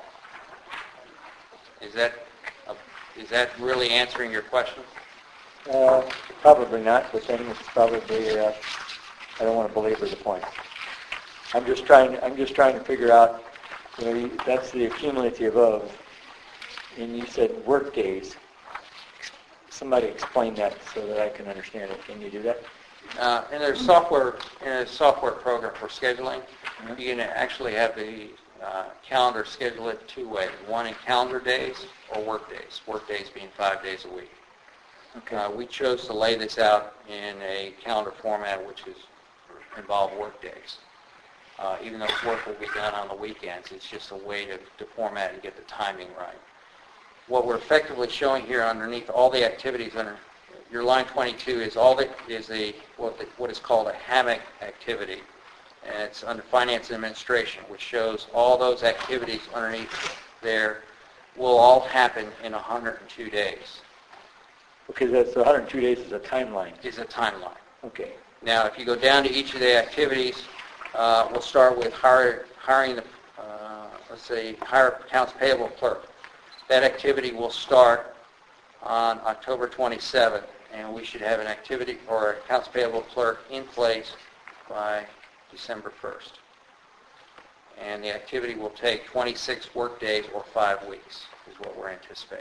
Is that really answering your question? Probably not, but then it's probably, I don't want to belabor the point. I'm just trying to figure out, you know, that's the accumulative of, and you said work days. Somebody explain that so that I can understand it. Can you do that? In a software program for scheduling, you can actually have the calendar schedule it two ways. One in calendar days or work days. Work days being 5 days a week. Okay. We chose to lay this out in a calendar format which involve work days. Even though work will be done on the weekends, it's just a way to format and get the timing right. What we're effectively showing here underneath all the activities under your line 22 is what is called a hammock activity, and it's under finance and administration, which shows all those activities underneath there will all happen in 102 days. Okay, that's 102 days is a timeline. Is a timeline. Okay. Now, if you go down to each of the activities, we'll start with hiring the, hire accounts payable clerk. That activity will start on October 27th, and we should have an activity or accounts payable clerk in place by December 1st. And the activity will take 26 work days or 5 weeks is what we're anticipating.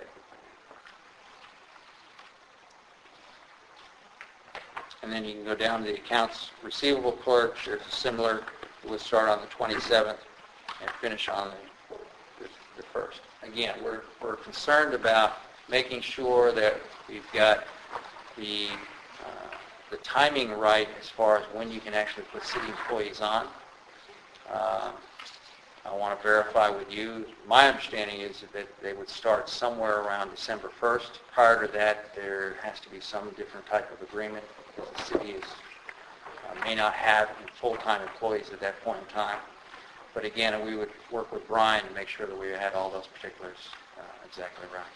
And then you can go down to the accounts receivable clerk. There's a similar, we'll start on the 27th and finish on the 1st. Again, we're concerned about making sure that we've got the timing right as far as when you can actually put city employees on. I want to verify with you. My understanding is that they would start somewhere around December 1st. Prior to that, there has to be some different type of agreement because the city may not have full-time employees at that point in time. But again, we would work with Brian to make sure that we had all those particulars exactly right.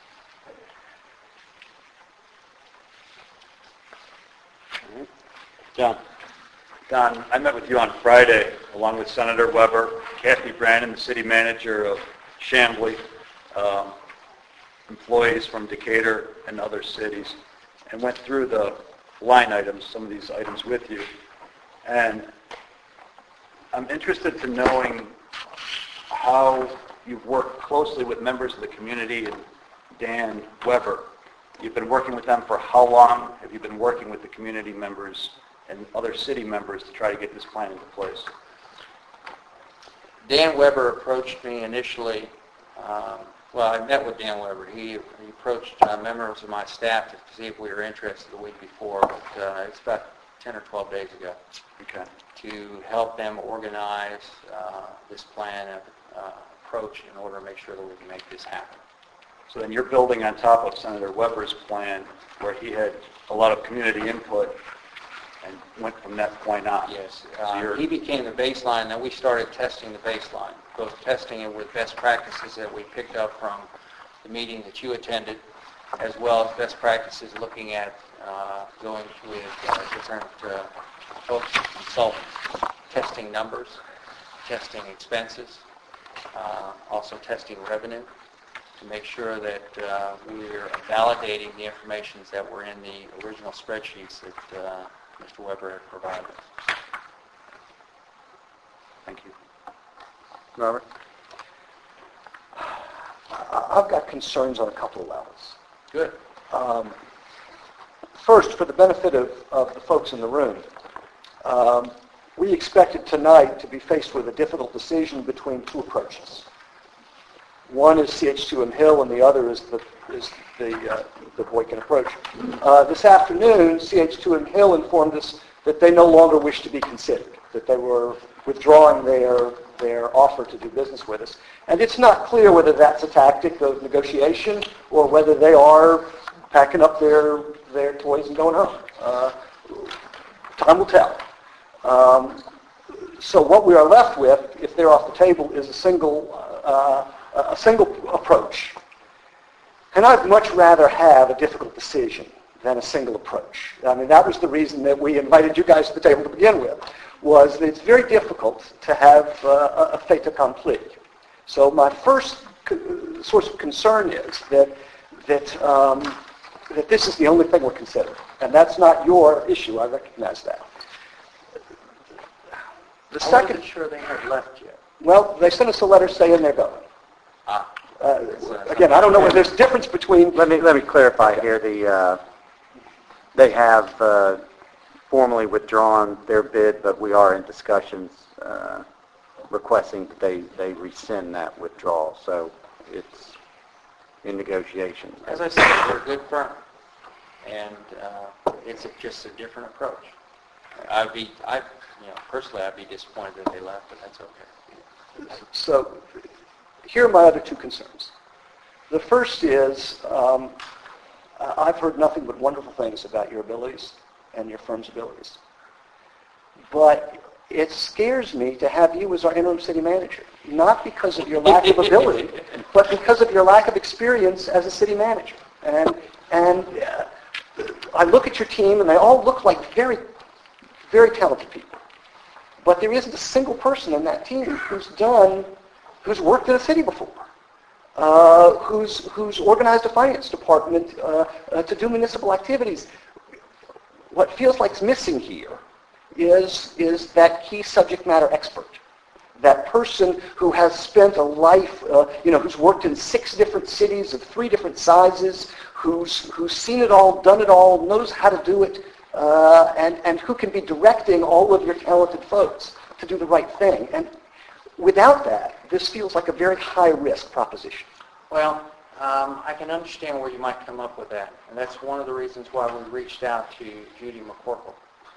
John. Don, I met with you on Friday along with Senator Weber, Kathy Brannon, the city manager of Chambly, employees from Decatur and other cities, and went through the line items, some of these items with you. And I'm interested to knowing how you've worked closely with members of the community and Dan Weber. You've been working with them for how long? Have you been working with the community members and other city members to try to get this plan into place? Dan Weber approached me initially. I met with Dan Weber. He approached members of my staff to see if we were interested the week before, but it's about 10 or 12 days ago. Okay. To help them organize this plan and approach in order to make sure that we can make this happen. So then you're building on top of Senator Weber's plan where he had a lot of community input and went from that point on. Yes. So he became the baseline. Then we started testing the baseline, both testing it with best practices that we picked up from the meeting that you attended, as well as best practices looking at going with different folks, consultants, testing numbers, testing expenses, also testing revenue to make sure that we're validating the information that were in the original spreadsheets that Mr. Weber had provided. Thank you. Robert? I've got concerns on a couple of levels. Good. First, for the benefit of the folks in the room, we expected tonight to be faced with a difficult decision between two approaches. One is CH2M Hill, and the other is the Boykin approach. This afternoon, CH2M Hill informed us that they no longer wish to be considered, that they were withdrawing their offer to do business with us. And it's not clear whether that's a tactic of negotiation or whether they are packing up their toys and going home. Time will tell. So what we are left with, if they're off the table, is a single approach. And I'd much rather have a difficult decision than a single approach. I mean, that was the reason that we invited you guys to the table to begin with, was that it's very difficult to have a fait accompli. So my first source of concern is that this is the only thing we're considering. And that's not your issue, I recognize that. The I second, wasn't sure they had left yet. well, they sent us a letter saying they're going. Again, I don't know whether there's a difference between... Let me clarify here. They have formally withdrawn their bid, but we are in discussions requesting that they rescind that withdrawal. So it's in negotiation. As I said, they're a good firm, and it's just a different approach. Personally, I'd be disappointed that they left, but that's okay. So here are my other two concerns. The first is I've heard nothing but wonderful things about your abilities and your firm's abilities. But it scares me to have you as our interim city manager, not because of your lack of ability, but because of your lack of experience as a city manager. And I look at your team, and they all look like very, very talented people. But there isn't a single person on that team who's worked in a city before, who's organized a finance department to do municipal activities. What feels like is missing here is that key subject matter expert, that person who has spent a life, who's worked in 6 different cities of 3 different sizes, who's seen it all, done it all, knows how to do it, and who can be directing all of your talented folks to do the right thing. And without that, this feels like a very high-risk proposition. Well, I can understand where you might come up with that, and that's one of the reasons why we reached out to Judy McCorkle.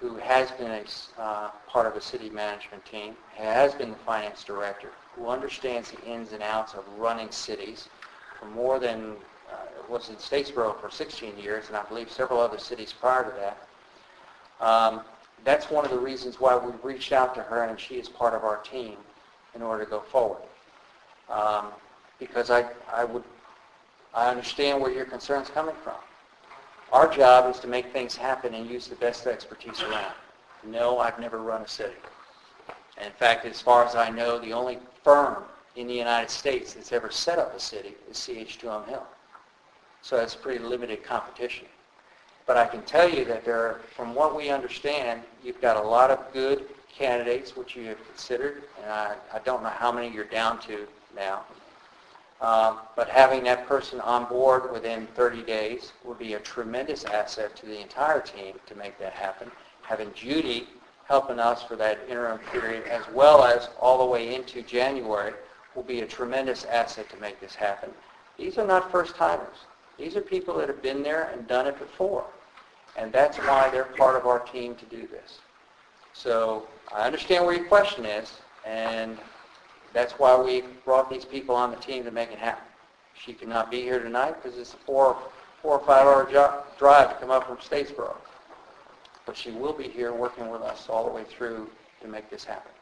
who has been part of a city management team, has been the finance director, who understands the ins and outs of running cities for more than, was in Statesboro for 16 years, and I believe several other cities prior to that. That's one of the reasons why we reached out to her, and she is part of our team in order to go forward. Because I understand where your concern's coming from. Our job is to make things happen and use the best expertise around. No, I've never run a city. And in fact, as far as I know, the only firm in the United States that's ever set up a city is CH2M Hill. So that's pretty limited competition. But I can tell you that from what we understand, you've got a lot of good candidates, which you have considered, and I don't know how many you're down to now. But having that person on board within 30 days would be a tremendous asset to the entire team to make that happen. Having Judy helping us for that interim period as well as all the way into January will be a tremendous asset to make this happen. These are not first-timers. These are people that have been there and done it before. And that's why they're part of our team to do this. So I understand where your question is, and that's why we brought these people on the team to make it happen. She could not be here tonight because it's a 4 or 5 hour drive to come up from Statesboro. But she will be here working with us all the way through to make this happen.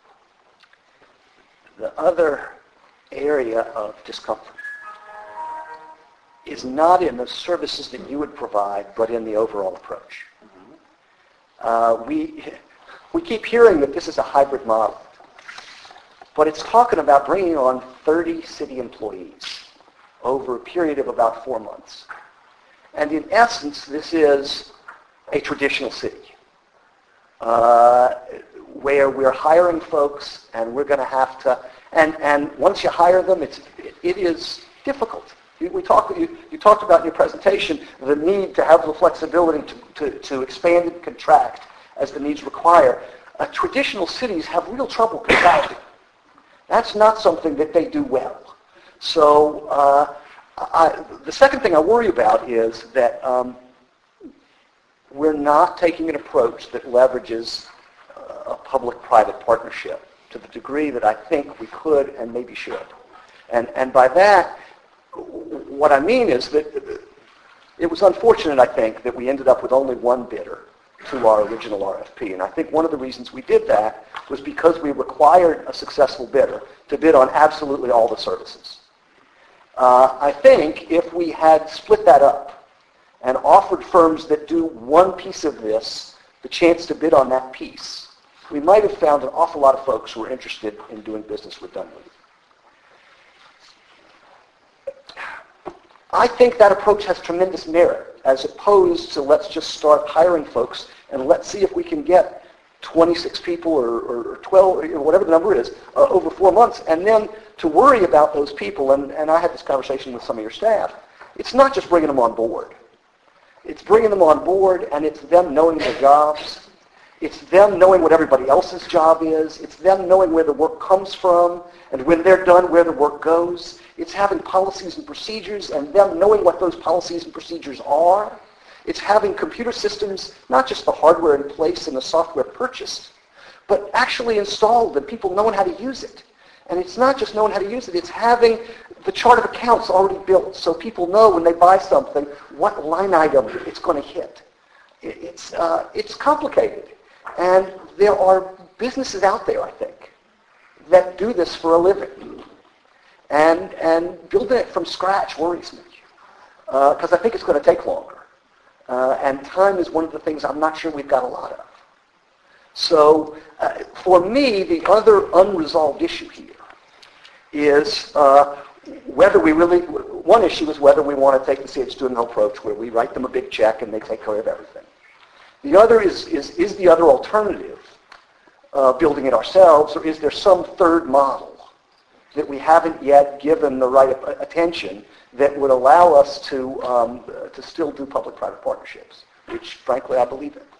The other area of discomfort is not in the services that you would provide, but in the overall approach. We keep hearing that this is a hybrid model, but it's talking about bringing on 30 city employees over a period of about 4 months. And in essence, this is a traditional city where we're hiring folks, and we're going to have to, and once you hire them, it is difficult. You talked about in your presentation the need to have the flexibility to expand and contract as the needs require. Traditional cities have real trouble contracting. That's not something that they do well. So the second thing I worry about is that we're not taking an approach that leverages a public-private partnership to the degree that I think we could and maybe should. And by that, what I mean is that it was unfortunate, I think, that we ended up with only one bidder to our original RFP. And I think one of the reasons we did that was because we required a successful bidder to bid on absolutely all the services. I think if we had split that up and offered firms that do one piece of this the chance to bid on that piece, we might have found an awful lot of folks who were interested in doing business with Dunwoody. I think that approach has tremendous merit, as opposed to let's just start hiring folks and let's see if we can get 26 people or 12, or whatever the number is, over 4 months, and then to worry about those people. And I had this conversation with some of your staff. It's not just bringing them on board. It's bringing them on board, and it's them knowing their jobs. It's them knowing what everybody else's job is. It's them knowing where the work comes from, and when they're done, where the work goes. It's having policies and procedures and them knowing what those policies and procedures are. It's having computer systems, not just the hardware in place and the software purchased, but actually installed and people knowing how to use it. And it's not just knowing how to use it, it's having the chart of accounts already built so people know when they buy something what line item it's going to hit. It's complicated. And there are businesses out there, I think, that do this for a living. And building it from scratch worries me, because I think it's going to take longer. And time is one of the things I'm not sure we've got a lot of. So for me, the other unresolved issue here is whether we really, one issue is whether we want to take the CH2M approach where we write them a big check and they take care of everything. The other is the other alternative building it ourselves, or is there some third model that we haven't yet given the right attention that would allow us to still do public-private partnerships, which, frankly, I believe in.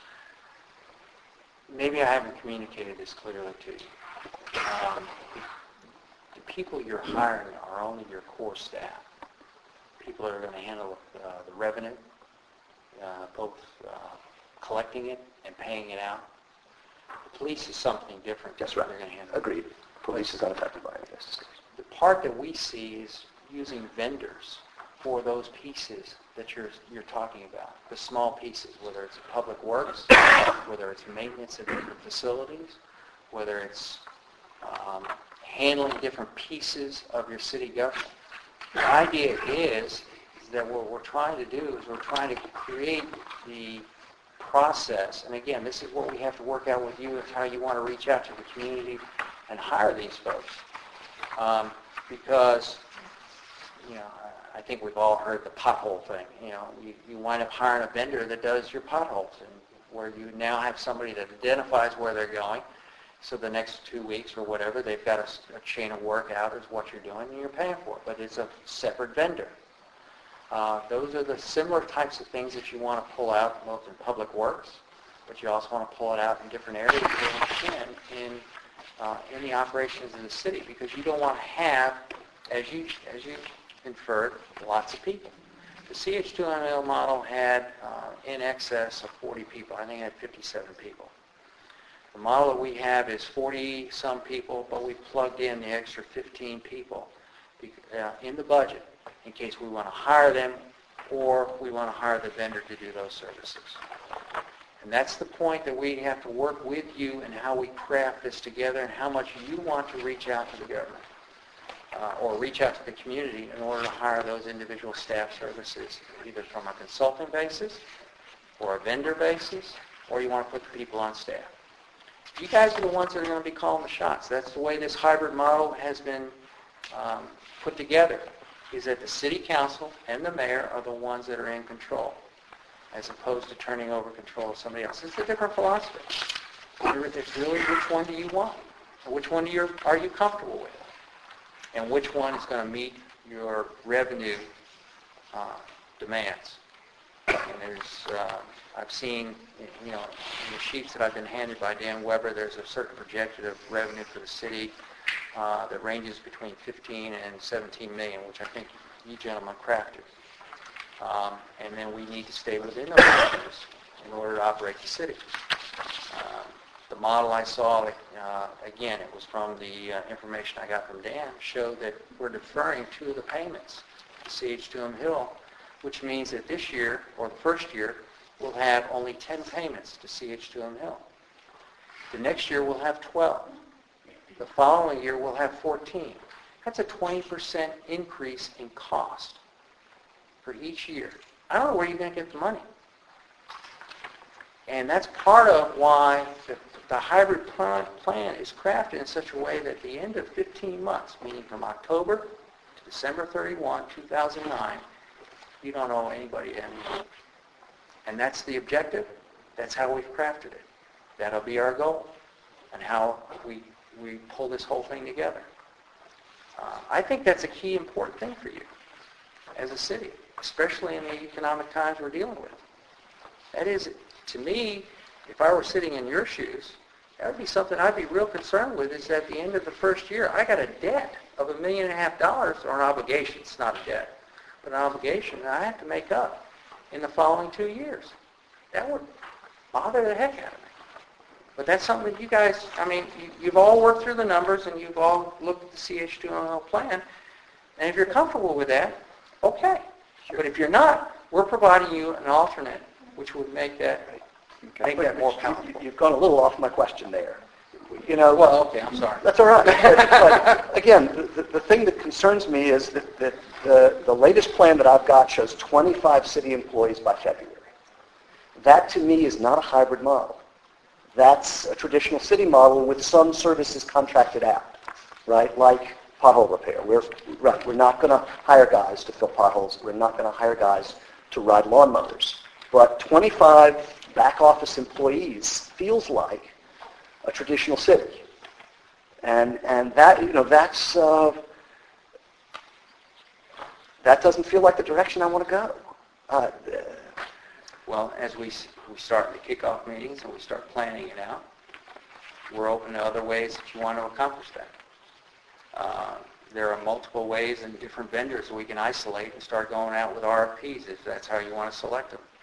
Maybe I haven't communicated this clearly to you. The people you're hiring are only your core staff. People that are going to handle the revenue, both collecting it and paying it out. The police is something different. That's right. They're going to handle. Agreed. Police is unaffected by any of this. The part that we see is using vendors for those pieces that you're talking about, the small pieces, whether it's public works, whether it's maintenance of different facilities, whether it's handling different pieces of your city government. The idea is that what we're trying to do is we're trying to create the process, and again, this is what we have to work out with you, is how you want to reach out to the community and hire these folks. Because, I think we've all heard the pothole thing. You wind up hiring a vendor that does your potholes, and where you now have somebody that identifies where they're going. So the next 2 weeks or whatever, they've got a chain of work out is what you're doing, and you're paying for it. But it's a separate vendor. Those are the similar types of things that you want to pull out, both in public works, but you also want to pull it out in different areas where you can in the operations of the city, because you don't want to have, as you inferred, lots of people. The CH2ML model had in excess of 40 people. I think it had 57 people. The model that we have is 40-some people, but we plugged in the extra 15 people in the budget in case we want to hire them or we want to hire the vendor to do those services. And that's the point that we have to work with you and how we craft this together and how much you want to reach out to the government or reach out to the community in order to hire those individual staff services, either from a consulting basis or a vendor basis, or you want to put the people on staff. You guys are the ones that are going to be calling the shots. That's the way this hybrid model has been put together, is that the city council and the mayor are the ones that are in control, as opposed to turning over control to somebody else. It's a different philosophy. It's really which one do you want? Which one are you comfortable with? And which one is going to meet your revenue demands? And I've seen, in the sheets that I've been handed by Dan Weber, there's a certain projected of revenue for the city that ranges between 15 and 17 million, which I think you gentlemen crafted. And then we need to stay within those ranges in order to operate the city. The model I saw, again, it was from the information I got from Dan, showed that we're deferring 2 of the payments to CH2M Hill, which means that this year, or the first year, we'll have only 10 payments to CH2M Hill. The next year we'll have 12. The following year we'll have 14. That's a 20% increase in cost for each year. I don't know where you're going to get the money. And that's part of why the hybrid plan is crafted in such a way that at the end of 15 months, meaning from October to December 31, 2009, you don't owe anybody anything. And that's the objective. That's how we've crafted it. That'll be our goal and how we pull this whole thing together. I think that's a key important thing for you as a city, especially in the economic times we're dealing with. That is, to me, if I were sitting in your shoes, that would be something I'd be real concerned with, is at the end of the first year, I got a debt of $1.5 million, or an obligation. It's not a debt, but an obligation that I have to make up in the following 2 years. That would bother the heck out of me. But that's something that you guys, you've all worked through the numbers and you've all looked at the CH2ML plan. And if you're comfortable with that, okay. Sure. But if you're not, we're providing you an alternate, which would make that more palatable. You've gone a little off my question there. Well, okay, I'm sorry. That's all right. But again, the thing that concerns me is that the latest plan that I've got shows 25 city employees by February. That to me is not a hybrid model. That's a traditional city model with some services contracted out, right? Like pothole repair. We're not going to hire guys to fill potholes. We're not going to hire guys to ride lawnmowers. But 25 back office employees feels like a traditional city. And that, that doesn't feel like the direction I want to go. Well, as we start the kickoff meetings and we start planning it out, we're open to other ways that you want to accomplish that. There are multiple ways and different vendors that we can isolate and start going out with RFPs if that's how you want to select them.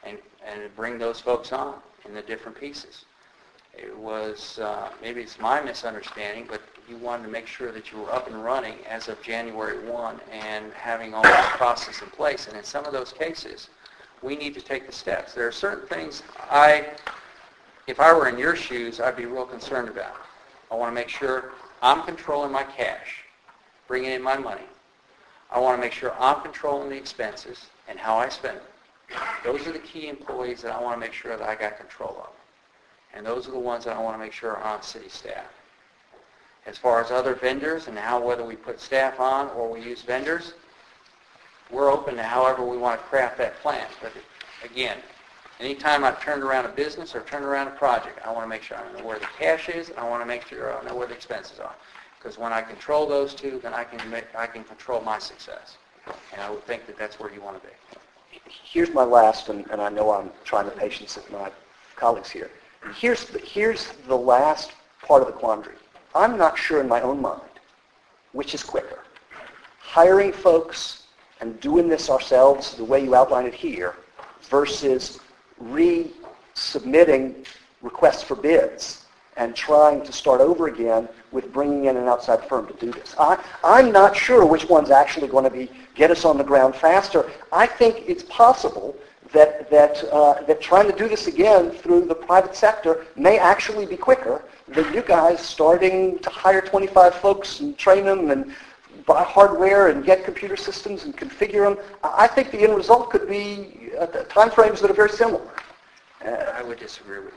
and bring those folks on in the different pieces. It was, maybe it's my misunderstanding, but you wanted to make sure that you were up and running as of January 1 and having all this process in place. And in some of those cases, we need to take the steps. There are certain things if I were in your shoes, I'd be real concerned about. I want to make sure I'm controlling my cash, bringing in my money. I want to make sure I'm controlling the expenses and how I spend them. Those are the key employees that I want to make sure that I got control of. And those are the ones that I want to make sure are on city staff. As far as other vendors and whether we put staff on or we use vendors, we're open to however we want to craft that plan. But again, anytime I've turned around a business or turned around a project, I want to make sure I know where the cash is, and I want to make sure I know where the expenses are. Because when I control those two, then I can control my success. And I would think that that's where you want to be. Here's my last, and I know I'm trying the patience of my colleagues here. Here's the last part of the quandary. I'm not sure in my own mind which is quicker. Hiring folks and doing this ourselves the way you outline it here versus resubmitting requests for bids and trying to start over again with bringing in an outside firm to do this. I'm not sure which one's actually going to get us on the ground faster. I think it's possible that trying to do this again through the private sector may actually be quicker than you guys starting to hire 25 folks and train them and buy hardware and get computer systems and configure them. I think the end result could be time frames that are very similar. I would disagree with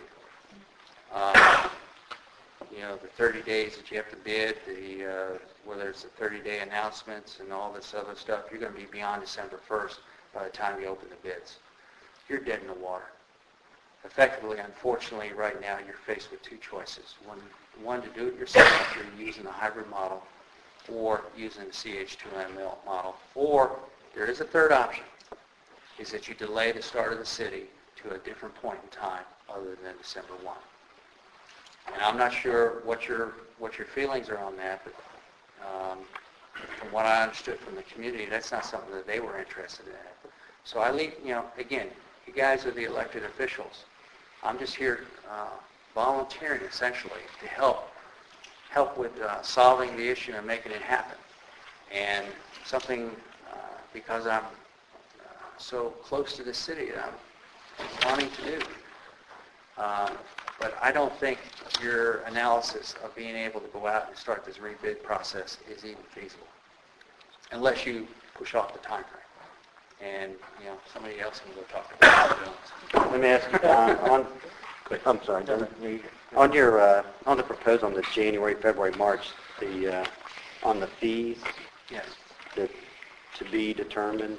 you. The 30 days that you have to bid, whether it's the 30-day announcements and all this other stuff, you're going to be beyond December 1st by the time you open the bids. You're dead in the water. Effectively, unfortunately, right now you're faced with two choices. One to do it yourself if you're using a hybrid model or using the CH2M model. Or there is a third option, is that you delay the start of the city to a different point in time other than December 1. And I'm not sure what your feelings are on that, but from what I understood from the community, that's not something that they were interested in. So I leave, again, you guys are the elected officials. I'm just here volunteering essentially to help with solving the issue and making it happen. And something, because I'm so close to the city that I'm wanting to do. But I don't think your analysis of being able to go out and start this rebid process is even feasible, unless you push off the time frame. And, somebody else can go talk about it. Let me ask you, I'm sorry, Don. On the proposal on the January, February, March, on the fees, Yes. to be determined,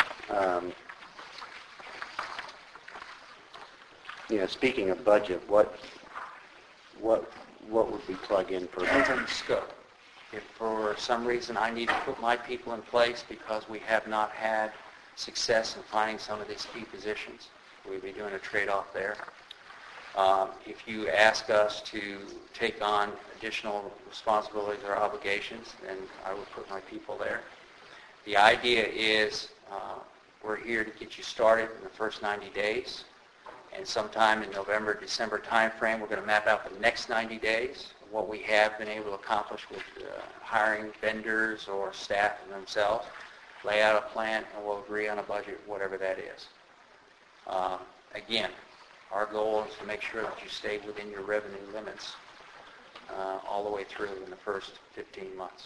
speaking of budget, what would we plug in for? Depends on the scope. If for some reason I need to put my people in place because we have not had success in finding some of these key positions, we'd be doing a trade-off there. If you ask us to take on additional responsibilities or obligations, then I would put my people there. The idea is we're here to get you started in the first 90 days. And sometime in November, December timeframe, we're going to map out the next 90 days, what we have been able to accomplish with hiring vendors or staff themselves, lay out a plan, and we'll agree on a budget, whatever that is. Again, our goal is to make sure that you stay within your revenue limits all the way through in the first 15 months.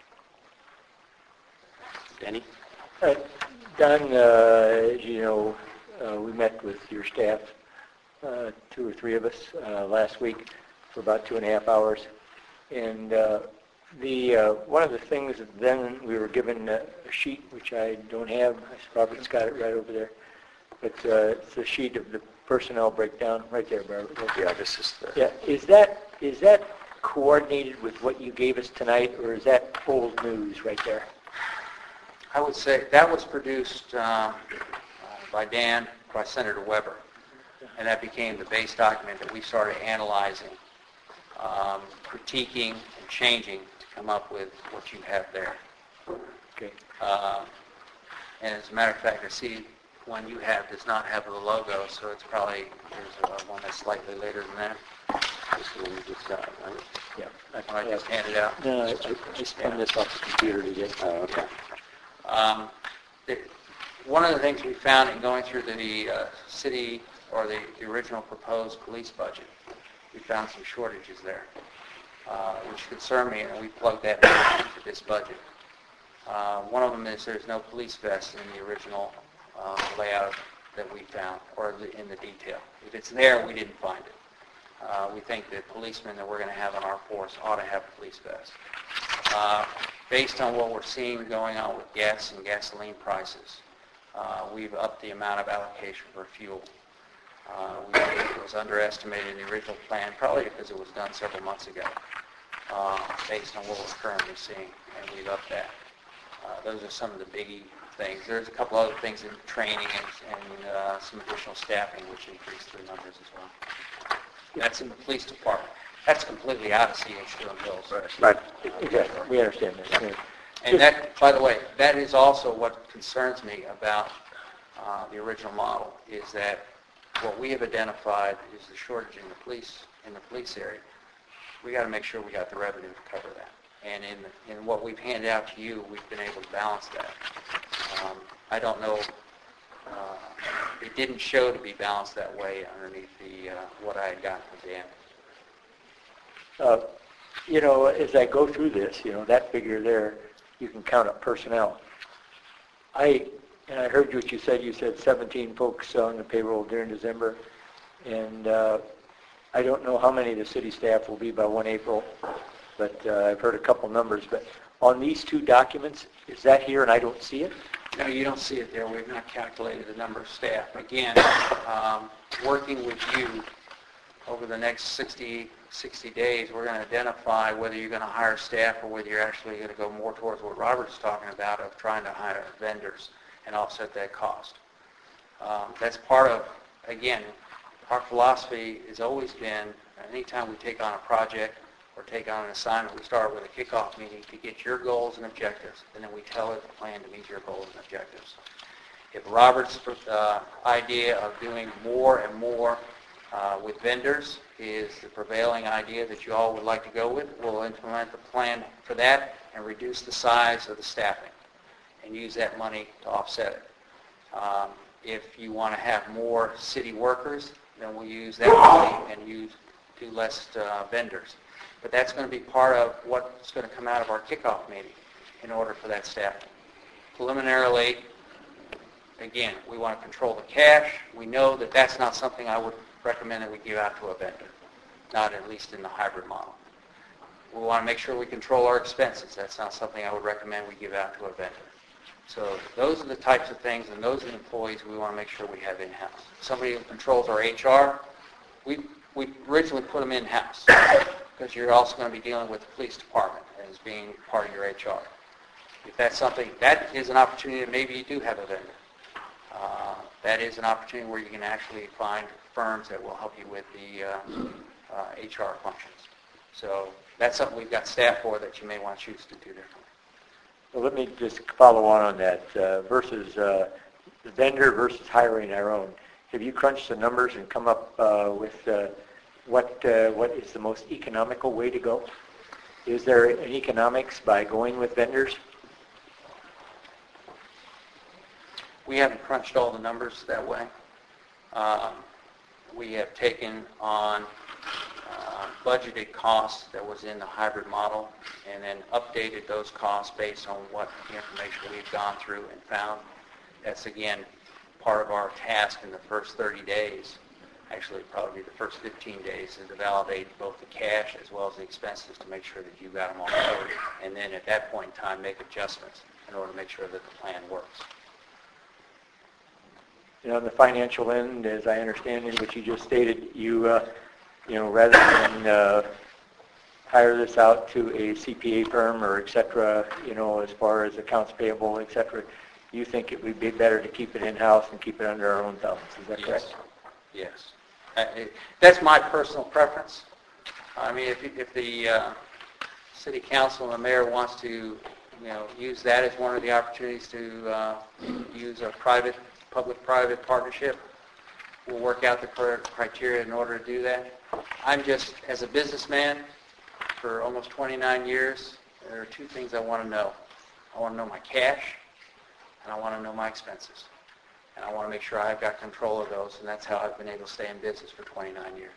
Denny? Don, as you know, we met with your staff, 2 or 3 of us, last week for about 2.5 hours. And one of the things that then we were given a sheet, which I don't have. Robert's got it right over there. But it's a sheet of the personnel breakdown right there, Robert. Yeah, this is the... Yeah, is that coordinated with what you gave us tonight, or is that old news right there? I would say that was produced by Dan, by Senator Weber, and that became the base document that we started analyzing, critiquing, and changing to come up with what you have there. Okay. And as a matter of fact, I see one you have does not have the logo, so it's probably, there's one that's slightly later than that. This is the one you just got, right? Yeah. One I just handed out. No, I spun this off the computer today. Oh, okay. One of the things we found in going through the city, or the original proposed police budget, we found some shortages there, which concerned me, and we plugged that into this budget. One of them is there's no police vest in the original layout that we found, or in the detail. If it's there, we didn't find it. We think the policemen that we're going to have on our force ought to have a police vest. Based on what we're seeing going on with gas and gasoline prices, we've upped the amount of allocation for fuel. We think it was underestimated in the original plan, probably because it was done several months ago, based on what we're currently seeing, and we've upped that. Those are some of the biggie things. There's a couple other things in training and some additional staffing, which increased the numbers as well. That's in the police department. That's completely out of CH2 and bills. Right. Exactly. We understand that. Yeah. And that, by the way, that is also what concerns me about the original model, is that what we have identified is the shortage in the police area. We got to make sure we got the revenue to cover that. And in what we've handed out to you, we've been able to balance that. I don't know. It didn't show to be balanced that way underneath the what I had gotten from Dan. You know, as I go through this, you know, that figure there, you can count up personnel. I heard what you said. You said 17 folks on the payroll during December, and I don't know how many of the city staff will be by 1 April, but I've heard a couple numbers. But on these two documents, is that here and I don't see it? No, you don't see it there. We've not calculated the number of staff. Again, working with you over the next 60 days, we're going to identify whether you're going to hire staff or whether you're actually going to go more towards what Robert's talking about of trying to hire vendors and offset that cost. That's part of, again, our philosophy has always been, anytime we take on a project or take on an assignment, we start with a kickoff meeting to get your goals and objectives, and then we tell it the plan to meet your goals and objectives. If Robert's idea of doing more and more with vendors is the prevailing idea that you all would like to go with, we'll implement the plan for that and reduce the size of the staffing and use that money to offset it. If you want to have more city workers, then we'll use that money and do less vendors. But that's going to be part of what's going to come out of our kickoff meeting in order for that staffing. Preliminarily, again, we want to control the cash. We know that that's not something I would recommend that we give out to a vendor, not at least in the hybrid model. We want to make sure we control our expenses. That's not something I would recommend we give out to a vendor. So those are the types of things, and those are the employees we want to make sure we have in-house. Somebody who controls our HR, we originally put them in-house because you're also going to be dealing with the police department as being part of your HR. If that's something, that is an opportunity that maybe you do have a vendor. That is an opportunity where you can actually find firms that will help you with the HR functions. So that's something we've got staff for that you may want to choose to do differently. Well, let me just follow on that versus the vendor versus hiring our own. Have you crunched the numbers and come up with what is the most economical way to go? Is there an economics by going with vendors? We haven't crunched all the numbers that way. We have taken on budgeted costs that was in the hybrid model and then updated those costs based on what information we've gone through and found. That's, again, part of our task in the first 30 days, actually probably the first 15 days, is to validate both the cash as well as the expenses to make sure that you got them all covered, and then at that point in time make adjustments in order to make sure that the plan works. You know, on the financial end, as I understand it, what you just stated, you rather than hire this out to a CPA firm or et cetera, as far as accounts payable, et cetera, you think it would be better to keep it in-house and keep it under our own thumbs. Is that correct? Yes. That's my personal preference. I mean, if the city council and the mayor wants to, use that as one of the opportunities to use a private public-private partnership. We'll work out the criteria in order to do that. I'm just, as a businessman, for almost 29 years, there are two things I want to know. I want to know my cash, and I want to know my expenses. And I want to make sure I've got control of those, and that's how I've been able to stay in business for 29 years.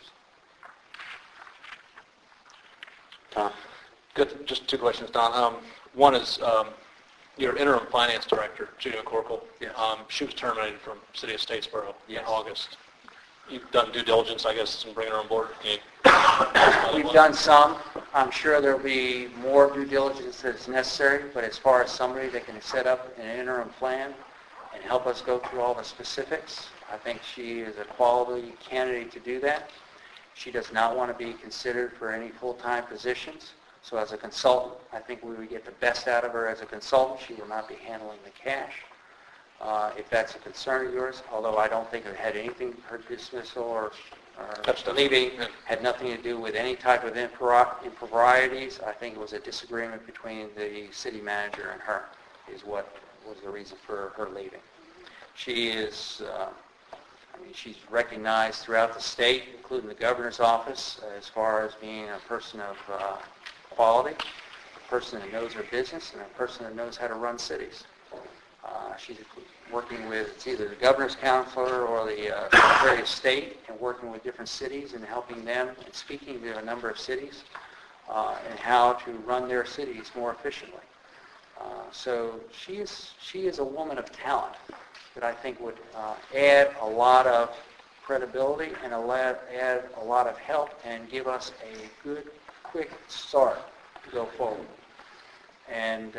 Tom? Good. Just two questions, Don. One is your interim finance director, Julia Corkle. Yes. She was terminated from City of Statesboro Yes. in August. You've done due diligence, I guess, in bringing her on board. We've done some. I'm sure there'll be more due diligence that's necessary, but as far as somebody that can set up an interim plan and help us go through all the specifics, I think she is a quality candidate to do that. She does not want to be considered for any full-time positions. So as a consultant, I think we would get the best out of her as a consultant. She will not be handling the cash. If that's a concern of yours, although I don't think it had anything, her dismissal or leaving had nothing to do with any type of improprieties. I think it was a disagreement between the city manager and her is what was the reason for her leaving. She is, she's recognized throughout the state, including the governor's office, as far as being a person of quality, a person that knows her business, and a person that knows how to run cities. She's working with it's either the governor's counselor or the Secretary of State and working with different cities and helping them and speaking to a number of cities and how to run their cities more efficiently. So she is a woman of talent that I think would add a lot of credibility and add a lot of help and give us a good, quick start to go forward. And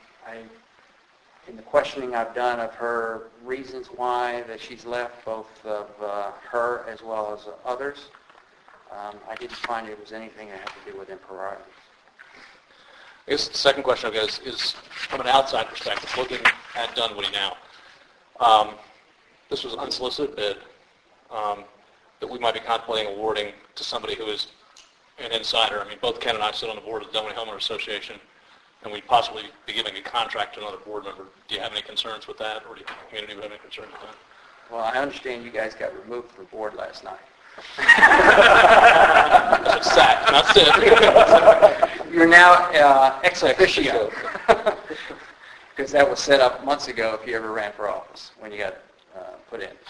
in the questioning I've done of her reasons why that she's left, both of her as well as others, I didn't find it was anything that had to do with improprieties. I guess the second question I've got is from an outside perspective, looking at Dunwoody now. This was an unsolicited bid that we might be contemplating awarding to somebody who is an insider. I mean, both Ken and I sit on the board of the Dunwoody Homeowner Association, and we'd possibly be giving a contract to another board member. Do you have any concerns with that, or do you think the community would have any concerns with that? Well, I understand you guys got removed from the board last night. That's sacked, not sit. You're now ex officio, because that was set up months ago if you ever ran for office, when you got put in.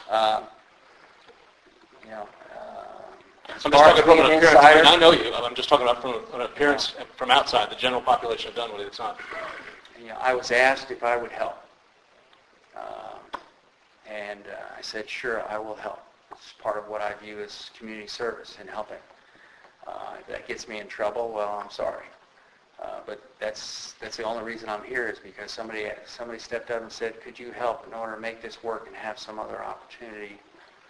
As I'm just far as talking from being an an appearance. I mean, insider, I know you. I'm just talking about from an appearance from outside, the general population of Dunwoody that's not. I was asked if I would help. And I said, sure, I will help. It's part of what I view as community service and helping. If that gets me in trouble, well, I'm sorry. But that's the only reason I'm here is because somebody stepped up and said, could you help in order to make this work and have some other opportunity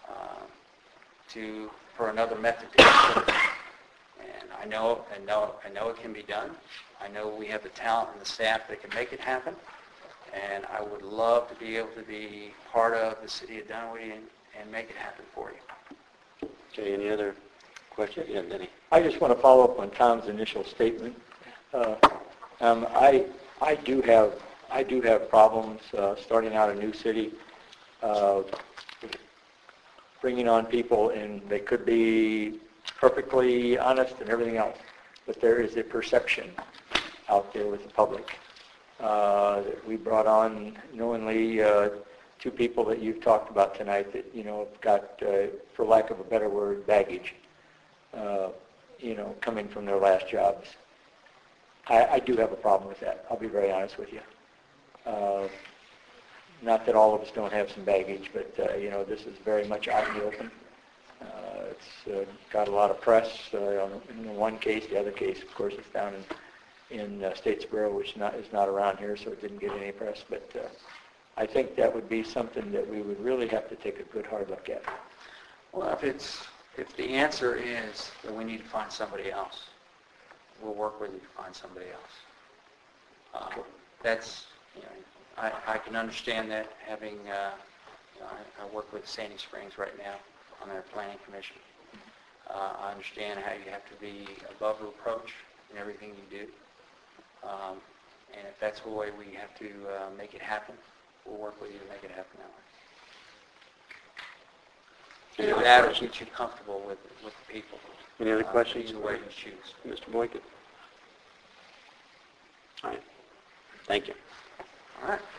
for another method to do it. And I know it can be done. I know we have the talent and the staff that can make it happen. And I would love to be able to be part of the city of Dunwoody and make it happen for you. Okay, any other questions? Yeah, Denny. I just want to follow up on Tom's initial statement. I do have problems starting out a new city, bringing on people, and they could be perfectly honest and everything else, but there is a perception out there with the public that we brought on knowingly two people that you've talked about tonight that have got, for lack of a better word, baggage, coming from their last jobs. I do have a problem with that. I'll be very honest with you. Not that all of us don't have some baggage, but this is very much out in the open. It's got a lot of press in one case. The other case, of course, is down in Statesboro, which is not around here, so it didn't get any press. But I think that would be something that we would really have to take a good hard look at. Well, if the answer is that we need to find somebody else, we'll work with you to find somebody else. That's, I can understand that having, I work with Sandy Springs right now on their planning commission. I understand how you have to be above reproach in everything you do. And if that's the way we have to make it happen, we'll work with you to make it happen that way. do that or get you comfortable with the people. Any other questions? Either way you choose. Mr. Boykin? All right. Thank you. All right.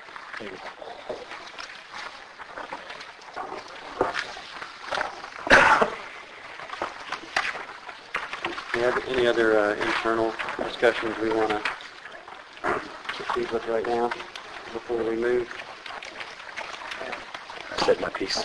Any other internal discussions we want to proceed with right now before we move? I said my piece.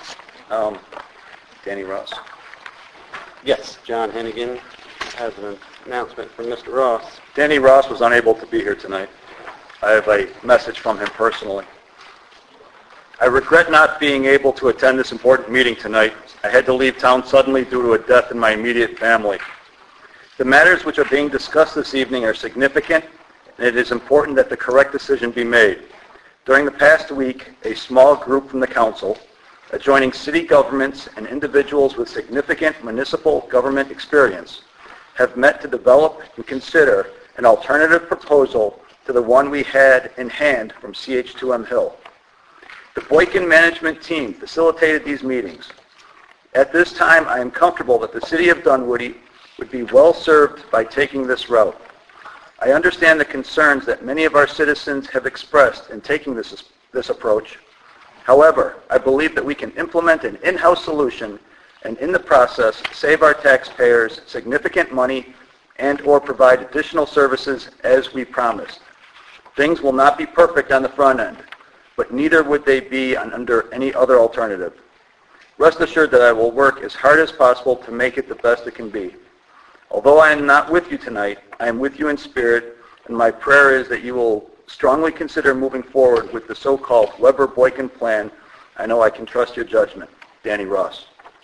Danny Ross. Yes, John Hennigan has an announcement from Mr. Ross. Danny Ross was unable to be here tonight. I have a message from him personally. I regret not being able to attend this important meeting tonight. I had to leave town suddenly due to a death in my immediate family. The matters which are being discussed this evening are significant, and it is important that the correct decision be made. During the past week, a small group from the council, adjoining city governments and individuals with significant municipal government experience, have met to develop and consider an alternative proposal to the one we had in hand from CH2M Hill. The Boykin management team facilitated these meetings. At this time, I am comfortable that the city of Dunwoody would be well served by taking this route. I understand the concerns that many of our citizens have expressed in taking this approach. However, I believe that we can implement an in-house solution and in the process save our taxpayers significant money and or provide additional services as we promised. Things will not be perfect on the front end, but neither would they be under any other alternative. Rest assured that I will work as hard as possible to make it the best it can be. Although I am not with you tonight, I am with you in spirit, and my prayer is that you will strongly consider moving forward with the so-called Weber-Boykin plan. I know I can trust your judgment. Danny Ross.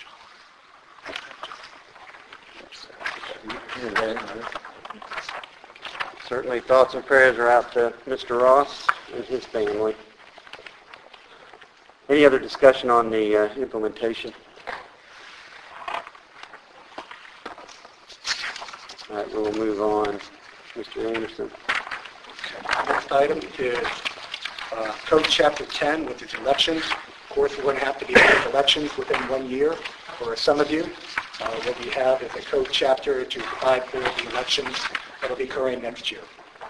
Certainly thoughts and prayers are out to Mr. Ross and his family. Any other discussion on the implementation? All right, we'll move on. Mr. Anderson. Next item is Code Chapter 10, which is elections. Of course, we're going to have to be having elections within 1 year for some of you. What we have is a code chapter to provide for the elections that will be occurring next year.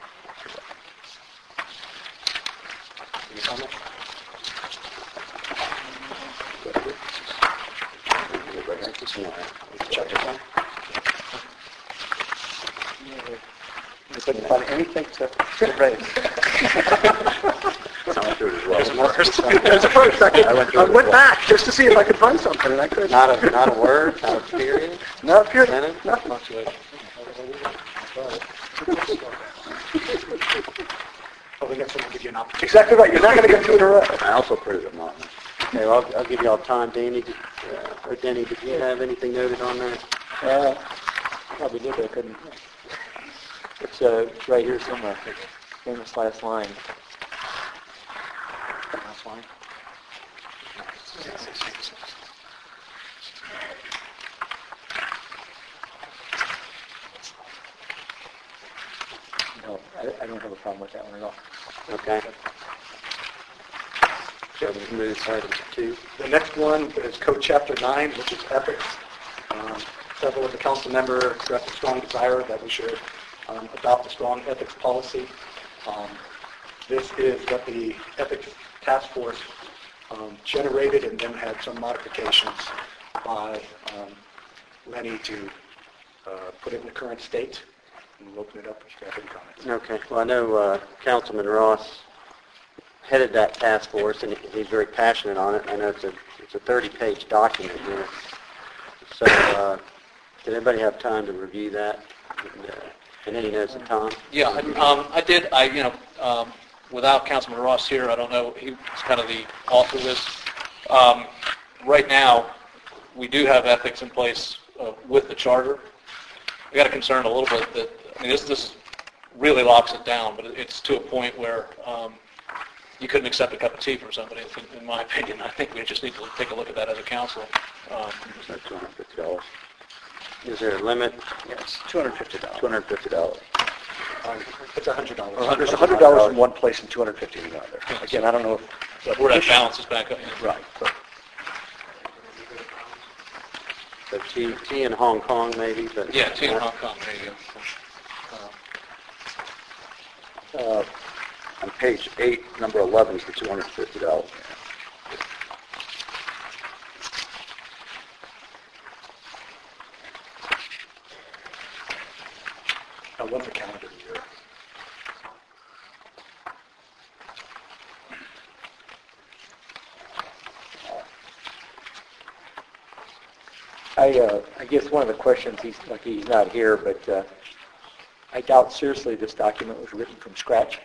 Any comments? Chapter 10. You couldn't find anything to raise. Sounds good as well. There's a first. I went back just to see if I could find something, and I couldn't. Not a word, not a period. No period. Sentence? Nothing. Oh, the next one will give you an opportunity. Exactly right. You're not going to get two in a row. I also printed them out. Okay, well, I'll give you all time. Danny, or Denny, did you have anything noted on that? Probably did, but I couldn't. It's right here somewhere. Famous last line. Last line. No, I don't have a problem with that one at all. Okay. So we'll move to item 2. The next one is Code Chapter 9, which is ethics. Several of the council members expressed a strong desire that we should adopt a strong ethics policy. This is what the Ethics Task Force generated and then had some modifications by Lenny to put it in the current state. And we'll open it up if you have any comments. Okay. Well, I know Councilman Ross headed that task force, and he's very passionate on it. I know it's a 30-page document here. So did everybody have time to review that? And any notes of Tom? Yeah, I did. Without Councilman Ross here, I don't know. He was kind of the author of this. Right now, we do have ethics in place with the charter. I got a concern a little bit that, this really locks it down, but it's to a point where you couldn't accept a cup of tea from somebody, in my opinion. I think we just need to take a look at that as a council. Is that $250? Is there a limit? Yes, $250. $250. It's $100. There's $100 in one place and $250 in another. Again, I don't know if... Where that balance is back up. Right. So T in Hong Kong maybe, but... Yeah, T in Hong Kong, there you go. On page 8, number 11 is the $250. I love the calendar year. I guess one of the questions, he's not here, but I doubt seriously this document was written from scratch.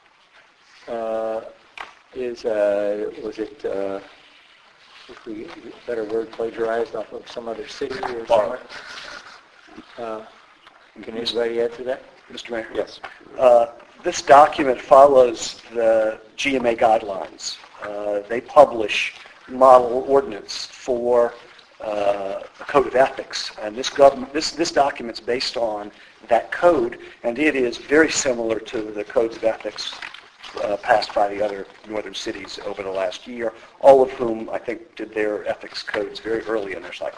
Was it, if we better word, plagiarized off of some other city or somewhere? Can anybody answer that? Mr. Mayor? Yes. This document follows the GMA guidelines. They publish model ordinance for a code of ethics, and this document's based on that code, and it is very similar to the codes of ethics passed by the other northern cities over the last year, all of whom I think did their ethics codes very early in their cycles.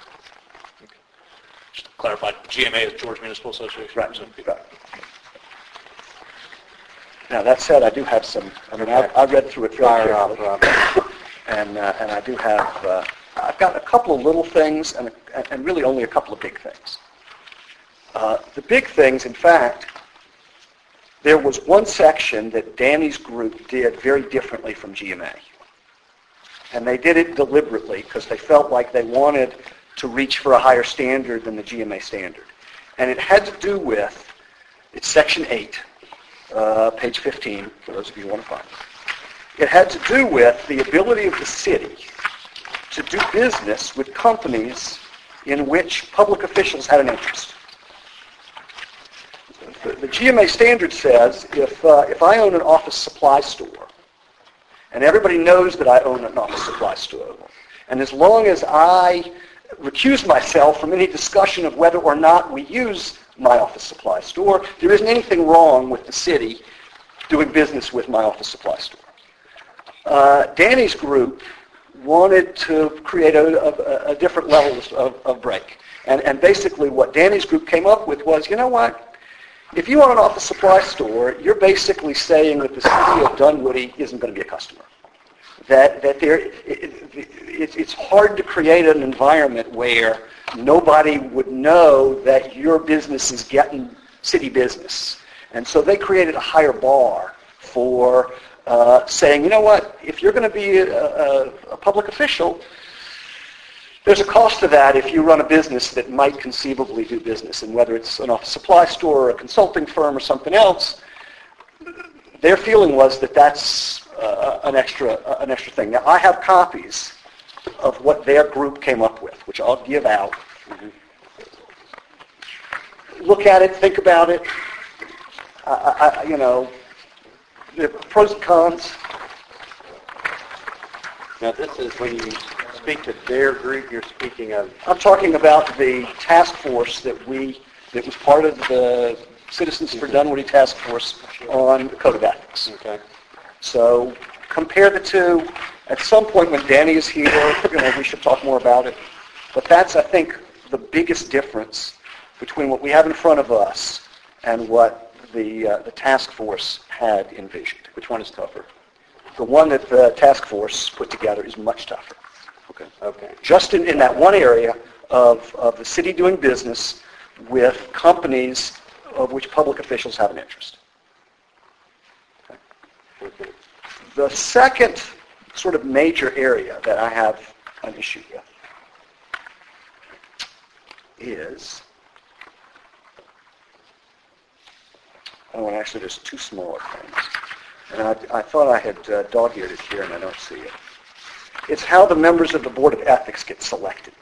Just to clarify, GMA is Georgia Municipal Association. Right. Right. Now that said, I do have some. I mean, I read through it very carefully, and I do have. I've got a couple of little things and really only a couple of big things. The big things, in fact, there was one section that Danny's group did very differently from GMA. And they did it deliberately because they felt like they wanted to reach for a higher standard than the GMA standard. And it had to do with, it's section 8, page 15, for those of you who want to find it. It had to do with the ability of the city to do business with companies in which public officials had an interest. The GMA standard says if I own an office supply store, and everybody knows that I own an office supply store, and as long as I recuse myself from any discussion of whether or not we use my office supply store, there isn't anything wrong with the city doing business with my office supply store. Danny's group wanted to create a different level of break. And basically what Danny's group came up with was, you know what? If you own an office supply store, you're basically saying that the city of Dunwoody isn't going to be a customer. It's hard to create an environment where nobody would know that your business is getting city business. And so they created a higher bar for saying, you know what, if you're going to be a public official, there's a cost to that if you run a business that might conceivably do business, and whether it's an office supply store or a consulting firm or something else, their feeling was that that's an extra thing. Now, I have copies of what their group came up with, which I'll give out. Look at it, think about it. You know, the pros and cons. Now this is when you speak to their group, you're speaking of... I'm talking about the task force that was part of the Citizens for Dunwoody Task Force on the Code of Ethics. Okay. So compare the two. At some point when Danny is here, we should talk more about it. But that's, I think, the biggest difference between what we have in front of us and what the task force had envisioned. Which one is tougher? The one that the task force put together is much tougher. Okay. Just in that one area of the city doing business with companies of which public officials have an interest. Okay. The second sort of major area that I have an issue with is, actually there's two smaller things. And I thought I had dog-eared it here and I don't see it. It's how the members of the Board of Ethics get selected.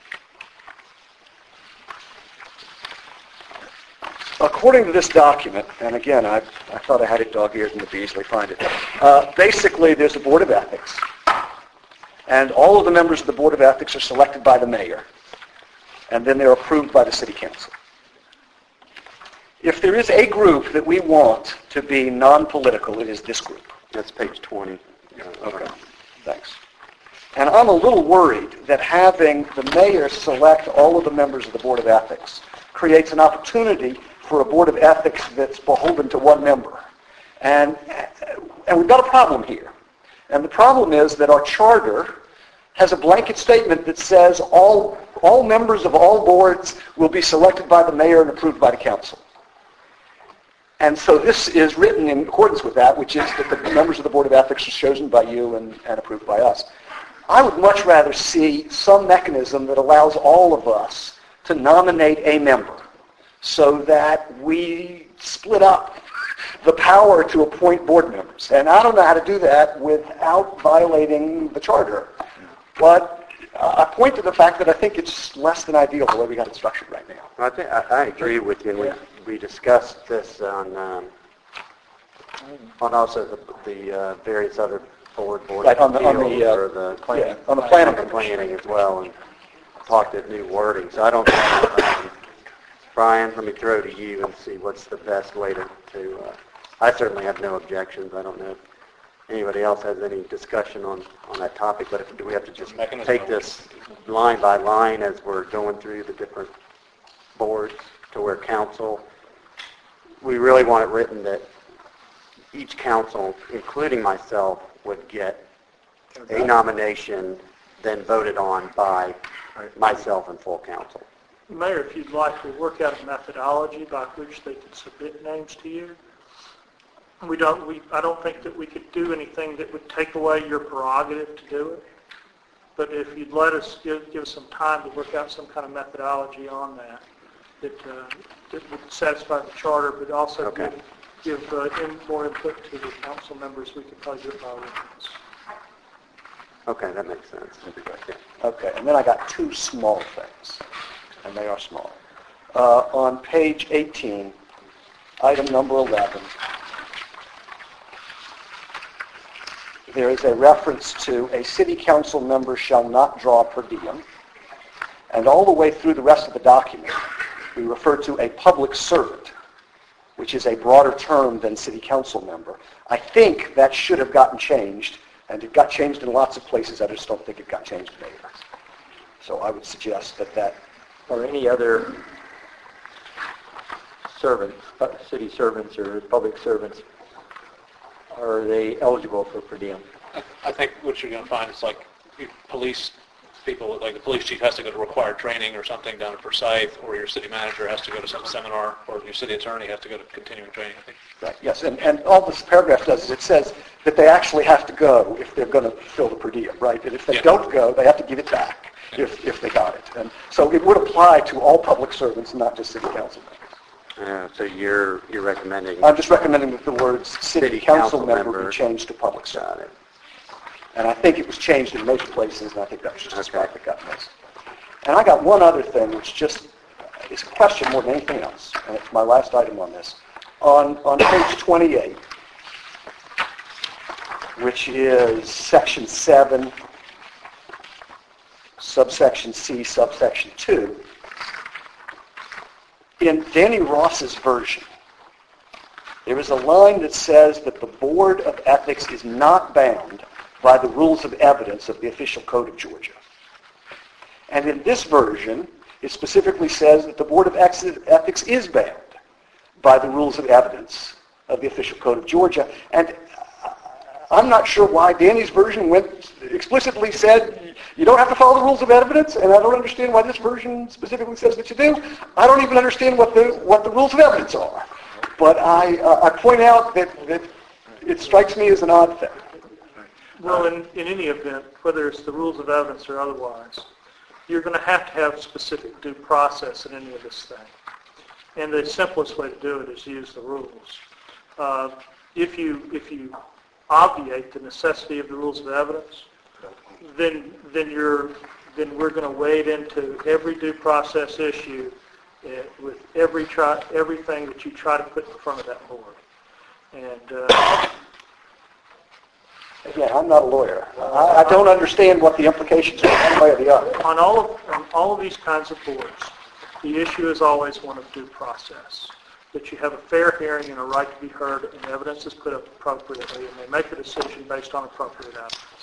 According to this document, and again, I thought I had it dog-eared and could easily find it. Basically, there's a Board of Ethics, and all of the members of the Board of Ethics are selected by the mayor, and then they're approved by the city council. If there is a group that we want to be non-political, it is this group. That's page 20. Okay, thanks. And I'm a little worried that having the mayor select all of the members of the Board of Ethics creates an opportunity for a Board of Ethics that's beholden to one member. And we've got a problem here. And the problem is that our charter has a blanket statement that says all members of all boards will be selected by the mayor and approved by the council. And so this is written in accordance with that, which is that the members of the Board of Ethics are chosen by you and approved by us. I would much rather see some mechanism that allows all of us to nominate a member so that we split up the power to appoint board members. And I don't know how to do that without violating the charter. But I point to the fact that I think it's less than ideal the way we got it structured right now. I think I agree with you, and we discussed this on also the various other board Right, on the appeals or the planning, on the planning planning as well, and talked at new wording. So I don't know, Brian, let me throw to you and see what's the best way to I certainly have no objections. I don't know if anybody else has any discussion on that topic, but do we have to just take this line by line as we're going through the different boards to where council, we really want it written that each council, including myself, would get a nomination then voted on by myself and full council. Mayor, if you'd like, we'll work out a methodology by which they can submit names to you. I don't think that we could do anything that would take away your prerogative to do it. But if you'd let us give us some time to work out some kind of methodology on that would satisfy the charter, but also give more input to the council members, we could probably do it by ordinance. Okay, that makes sense. Okay, and then I got two small things, and they are small. On page 18, item number 11, there is a reference to a city council member shall not draw per diem, and all the way through the rest of the document, we refer to a public servant, which is a broader term than city council member. I think that should have gotten changed, and it got changed in lots of places. I just don't think it got changed in Ada. So I would suggest that Or any other servants, city servants or public servants, are they eligible for per diem? I think what you're going to find is like police people, like the police chief has to go to required training or something down at Forsyth, or your city manager has to go to some seminar, or your city attorney has to go to continuing training, I think. Right, yes, and all this paragraph does is it says that they actually have to go if they're going to fill the per diem, right? And if they don't go, they have to give it back if they got it. And so it would apply to all public servants, not just city council members. So you're recommending... I'm just recommending that the words city council member be changed to public servant. And I think it was changed in most places, and I think that was just a spot that got missed. And I got one other thing, which just is a question more than anything else, and it's my last item on this. On page 28, which is section 7, subsection C, subsection 2, in Danny Ross's version, there is a line that says that the Board of Ethics is not bound by the rules of evidence of the official code of Georgia. And in this version, it specifically says that the Board of Ethics is bound by the rules of evidence of the official code of Georgia. And I'm not sure why Danny's version explicitly said you don't have to follow the rules of evidence, and I don't understand why this version specifically says that you do. I don't even understand what the rules of evidence are. But I point out that it strikes me as an odd thing. Well, in any event, whether it's the rules of evidence or otherwise, you're going to have specific due process in any of this thing. And the simplest way to do it is use the rules. If you obviate the necessity of the rules of evidence, then we're going to wade into every due process issue with everything that you try to put in front of that board. And again, I'm not a lawyer. I don't understand what the implications are one way or the other. On all of these kinds of boards, the issue is always one of due process. That you have a fair hearing and a right to be heard, and evidence is put up appropriately, and they make a decision based on appropriate evidence.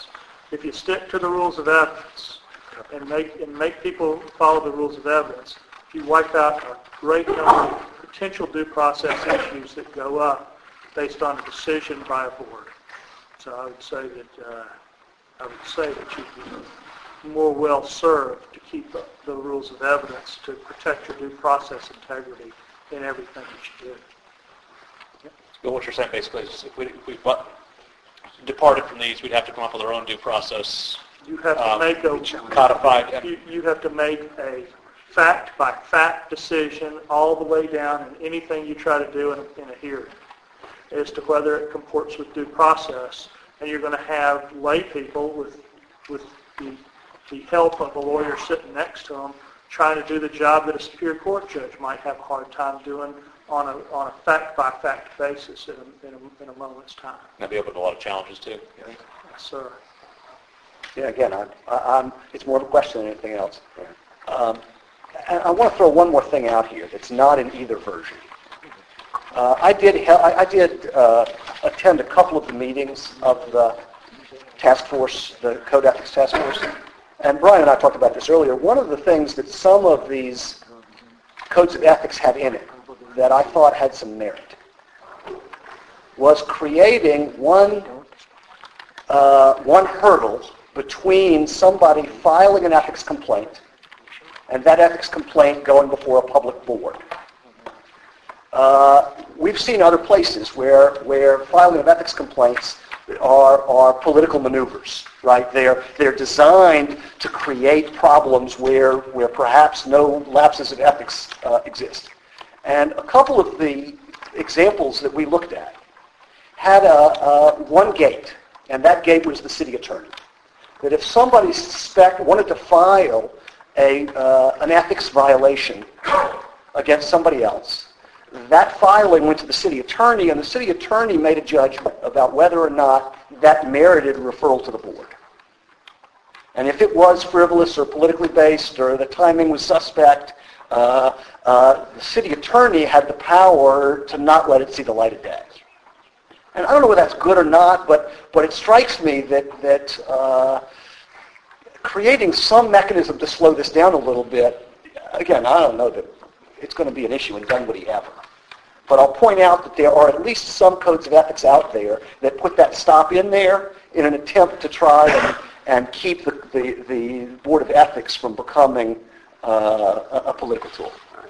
if you stick to the rules of evidence and make people follow the rules of evidence, you wipe out a great number of potential due process issues that go up based on a decision by a board. So I would say that you'd be more well served to keep the rules of evidence to protect your due process integrity in everything that you do. But what you're saying basically is if we departed from these, we'd have to come up with our own due process. You have to make codified. You have to make a fact-by-fact decision all the way down in anything you try to do in a hearing as to whether it comports with due process. And you're going to have lay people with the help of a lawyer sitting next to them trying to do the job that a Superior Court judge might have a hard time doing on a fact-by-fact basis in a moment's time. That'd be open to a lot of challenges too. Yes, sir. Yeah, again, it's more of a question than anything else. And I want to throw one more thing out here that's not in either version. I did attend a couple of the meetings of the task force, the Code Ethics Task Force, and Brian and I talked about this earlier. One of the things that some of these codes of ethics have in it that I thought had some merit was creating one hurdle between somebody filing an ethics complaint and that ethics complaint going before a public board. We've seen other places where filing of ethics complaints are political maneuvers, right? They're designed to create problems where perhaps no lapses of ethics exist. And a couple of the examples that we looked at had one gate, and that gate was the city attorney. That if somebody wanted to file an ethics violation against somebody else, that filing went to the city attorney, and the city attorney made a judgment about whether or not that merited referral to the board. And if it was frivolous or politically based or the timing was suspect, the city attorney had the power to not let it see the light of day. And I don't know whether that's good or not, but it strikes me that creating some mechanism to slow this down a little bit, again, I don't know that it's going to be an issue in Dunwoody ever. But I'll point out that there are at least some codes of ethics out there that put that stop in there in an attempt to try and keep the Board of Ethics from becoming a political tool.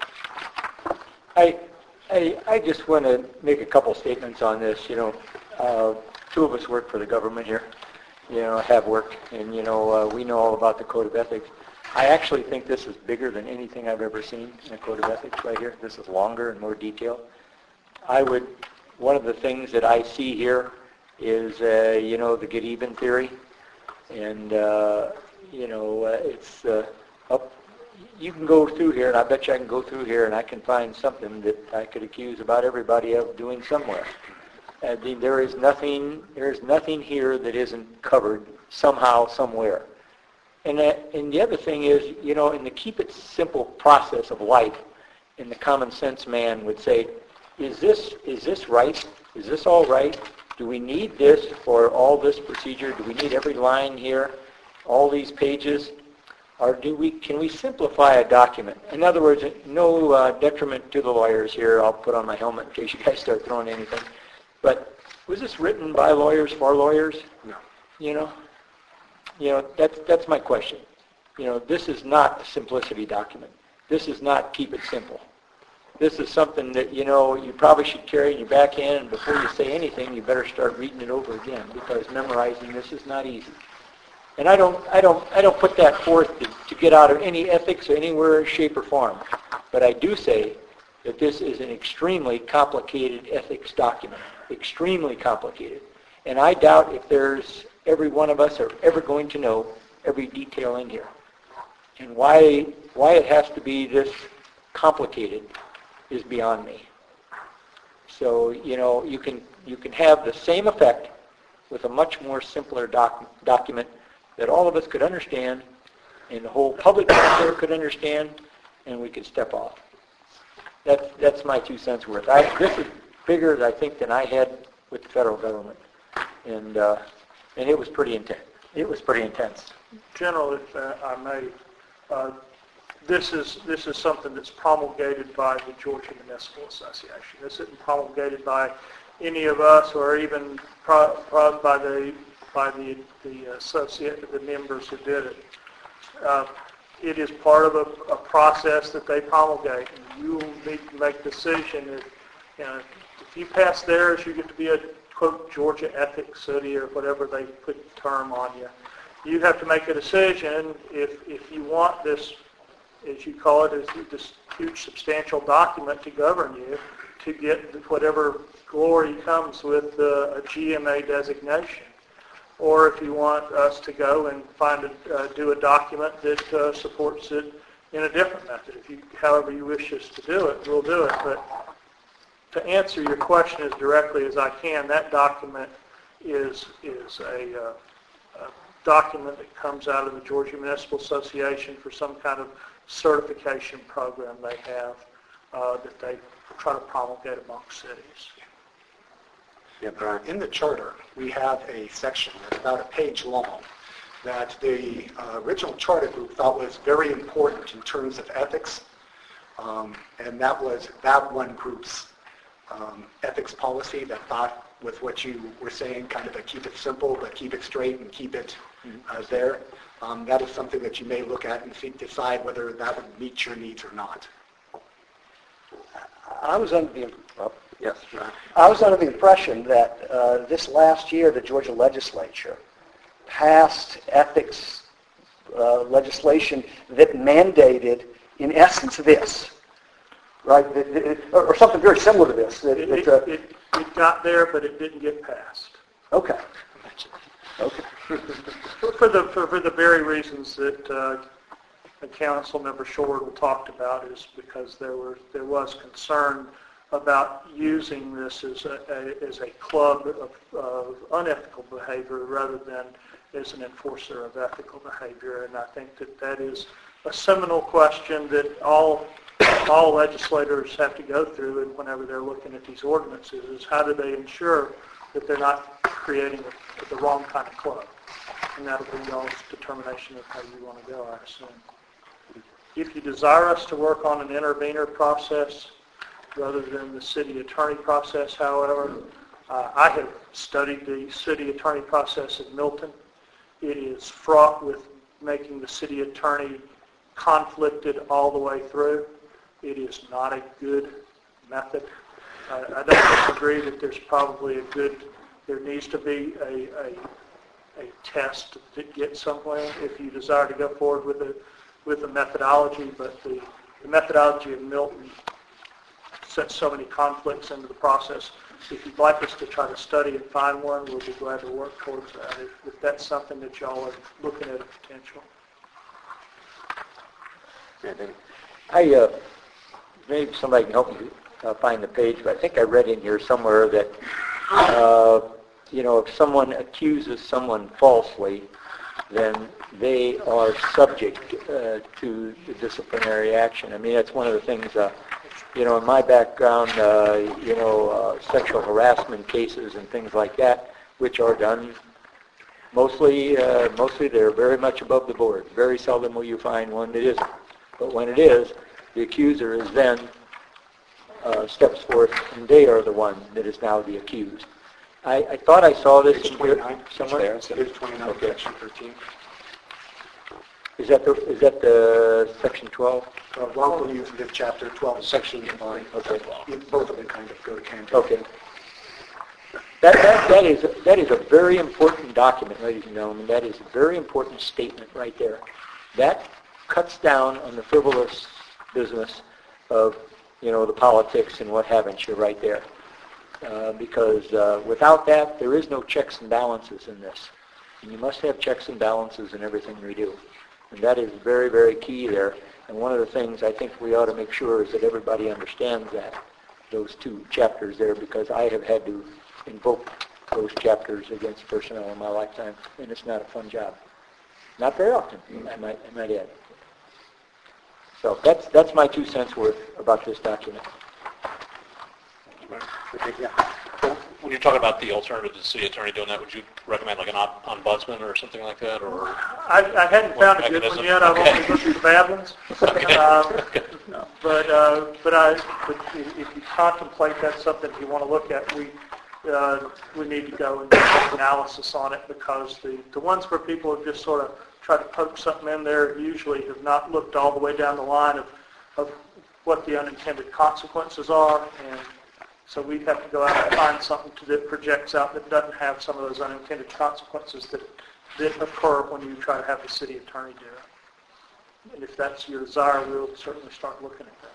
I just want to make a couple statements on this. Two of us work for the government here, have worked, and, we know all about the Code of Ethics. I actually think this is bigger than anything I've ever seen in a Code of Ethics right here. This is longer and more detailed. One of the things that I see here is, the get even theory. And, it's up. You can go through here, and I bet you I can go through here, and I can find something that I could accuse about everybody of doing somewhere. I mean, there's nothing here that isn't covered somehow, somewhere. And the other thing is, in the keep it simple process of life, and the common sense man would say, is this right? Is this all right? Do we need this for all this procedure? Do we need every line here, all these pages? Or can we simplify a document? In other words, no detriment to the lawyers here. I'll put on my helmet in case you guys start throwing anything. But was this written by lawyers for lawyers? No. That's my question. This is not a simplicity document. This is not keep it simple. This is something that, you probably should carry in your back hand, and before you say anything, you better start reading it over again, because memorizing this is not easy. And I don't put that forth to get out of any ethics or anywhere, shape, or form. But I do say that this is an extremely complicated ethics document. Extremely complicated. And I doubt if every one of us are ever going to know every detail in here. And why it has to be this complicated is beyond me. So, you can have the same effect with a much more simpler document that all of us could understand, and the whole public could understand, and we could step off. That's my 2 cents worth. This is bigger, I think, than I had with the federal government, and it was pretty intense. It was pretty intense. General, if I may, this is something that's promulgated by the Georgia Municipal Association. This isn't promulgated by any of us, or even by the associate, the members who did it. It is part of a process that they promulgate, and you will need to make a decision. If you pass theirs, you get to be a quote Georgia ethics city or whatever they put the term on you. You have to make a decision if you want this, as you call it, this huge substantial document to govern you, to get whatever glory comes with a GMA designation. Or if you want us to go and do a document that supports it in a different method. However you wish us to do it, we'll do it. But to answer your question as directly as I can, that document is a document that comes out of the Georgia Municipal Association for some kind of certification program they have that they try to promulgate amongst cities. Yeah, Brian. In the charter, we have a section that's about a page long that the original charter group thought was very important in terms of ethics, and that was that one group's ethics policy that thought with what you were saying, kind of a keep it simple, but keep it straight and keep it there. That is something that you may look at and decide whether that would meet your needs or not. I was under the impression that this last year the Georgia legislature passed ethics legislation that mandated, in essence, this, right? Or something very similar to this. It got there, but it didn't get passed. Okay. Okay. For the very reasons that Council Member Short talked about, is because there was concern about using this as a club of unethical behavior rather than as an enforcer of ethical behavior. And I think that is a seminal question that all legislators have to go through, and whenever they're looking at these ordinances, is how do they ensure that they're not creating the wrong kind of club. And that'll be y'all's determination of how you want to go, I assume. If you desire us to work on an intervenor process rather than the city attorney process, however, I have studied the city attorney process in Milton. It is fraught with making the city attorney conflicted all the way through. It is not a good method. I don't disagree that there's probably there needs to be a test to get somewhere if you desire to go forward with a methodology, but the methodology of Milton sets so many conflicts into the process. If you'd like us to try to study and find one, we'll be glad to work towards that if that's something that y'all are looking at a potential. Maybe somebody can help me find the page, but I think I read in here somewhere that, if someone accuses someone falsely, then they are subject to the disciplinary action. I mean, that's one of the things, in my background, sexual harassment cases and things like that, which are done mostly they're very much above the board. Very seldom will you find one that isn't. But when it is, the accuser is then steps forth, and they are the one that is now the accused. I thought I saw this Page in 29, somewhere. Page 29, Okay. section 13. Is that the section 12? Wrongful use of chapter 12, section 9. Okay. Both of them kind of go to hand. Okay. That is a very important document, ladies and gentlemen. That is a very important statement right there. That cuts down on the frivolous business of, the politics and what haven't you right there. Because without that, there is no checks and balances in this. And you must have checks and balances in everything we do. And that is very, very key there. And one of the things I think we ought to make sure is that everybody understands that, those two chapters there, because I have had to invoke those chapters against personnel in my lifetime, and it's not a fun job. Not very often, I might add. So that's my 2 cents worth about this document. Yeah. when you're talking about the alternative to the city attorney doing that, would you recommend like an ombudsman or something like that, or? I hadn't found a good one yet. I've only looked at the bad ones. But if you contemplate that's something you want to look at, we need to go and do an analysis on it, because the ones where people have just sort of tried to poke something in there usually have not looked all the way down the line of what the unintended consequences are, and so we'd have to go out and find something that projects out that doesn't have some of those unintended consequences that occur when you try to have the city attorney do it. And if that's your desire, we'll certainly start looking at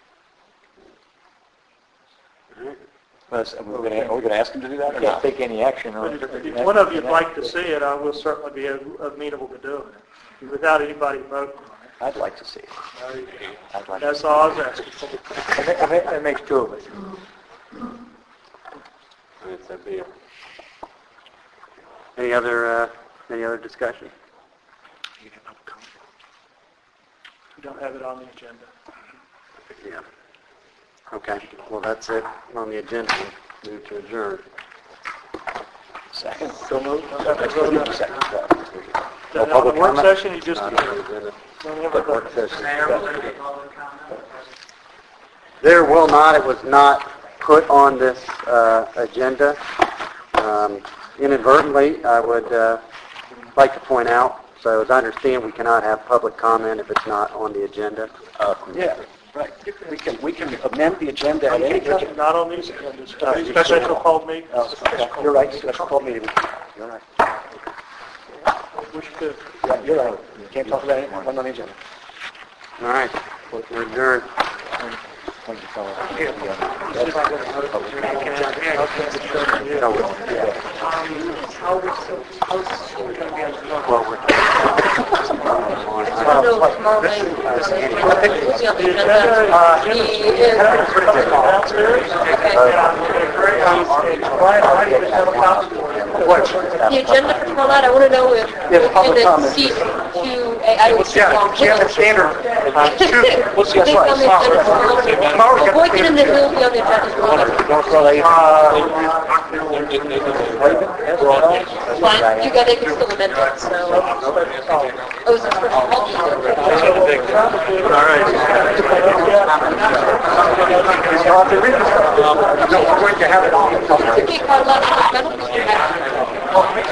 that. Are we going to ask him to do that or Can't not? take any action on But it. if one of you'd like to see it, I will certainly be amenable to doing it, without anybody voting on I'd like to see it. I'd like it. to That's all I was asking for. That makes two of us. Any other discussion? You don't have it on the agenda. Yeah. Okay, well, that's it on the agenda. Move to adjourn. Second. So moved. Second. On the work session, you just... There will not, it was not put on this agenda. Inadvertently, I would like to point out, so as I understand, we cannot have public comment if it's not on the agenda. Yeah, right. We can amend the agenda at any time. Not on these agendas. Special called me. You're right, special call meeting. You're right. We should. Yeah, you're right. You can't talk about it on the agenda. All right, we're adjourned. The agenda for tomorrow night, I want to know if in the CQA, was standard. Boykin and the Hill be on the agenda tomorrow night. Fine, you got it, can still amend it, so. Oh, is it for all? Going to have it on. Okay, Carla, I don't think you have it.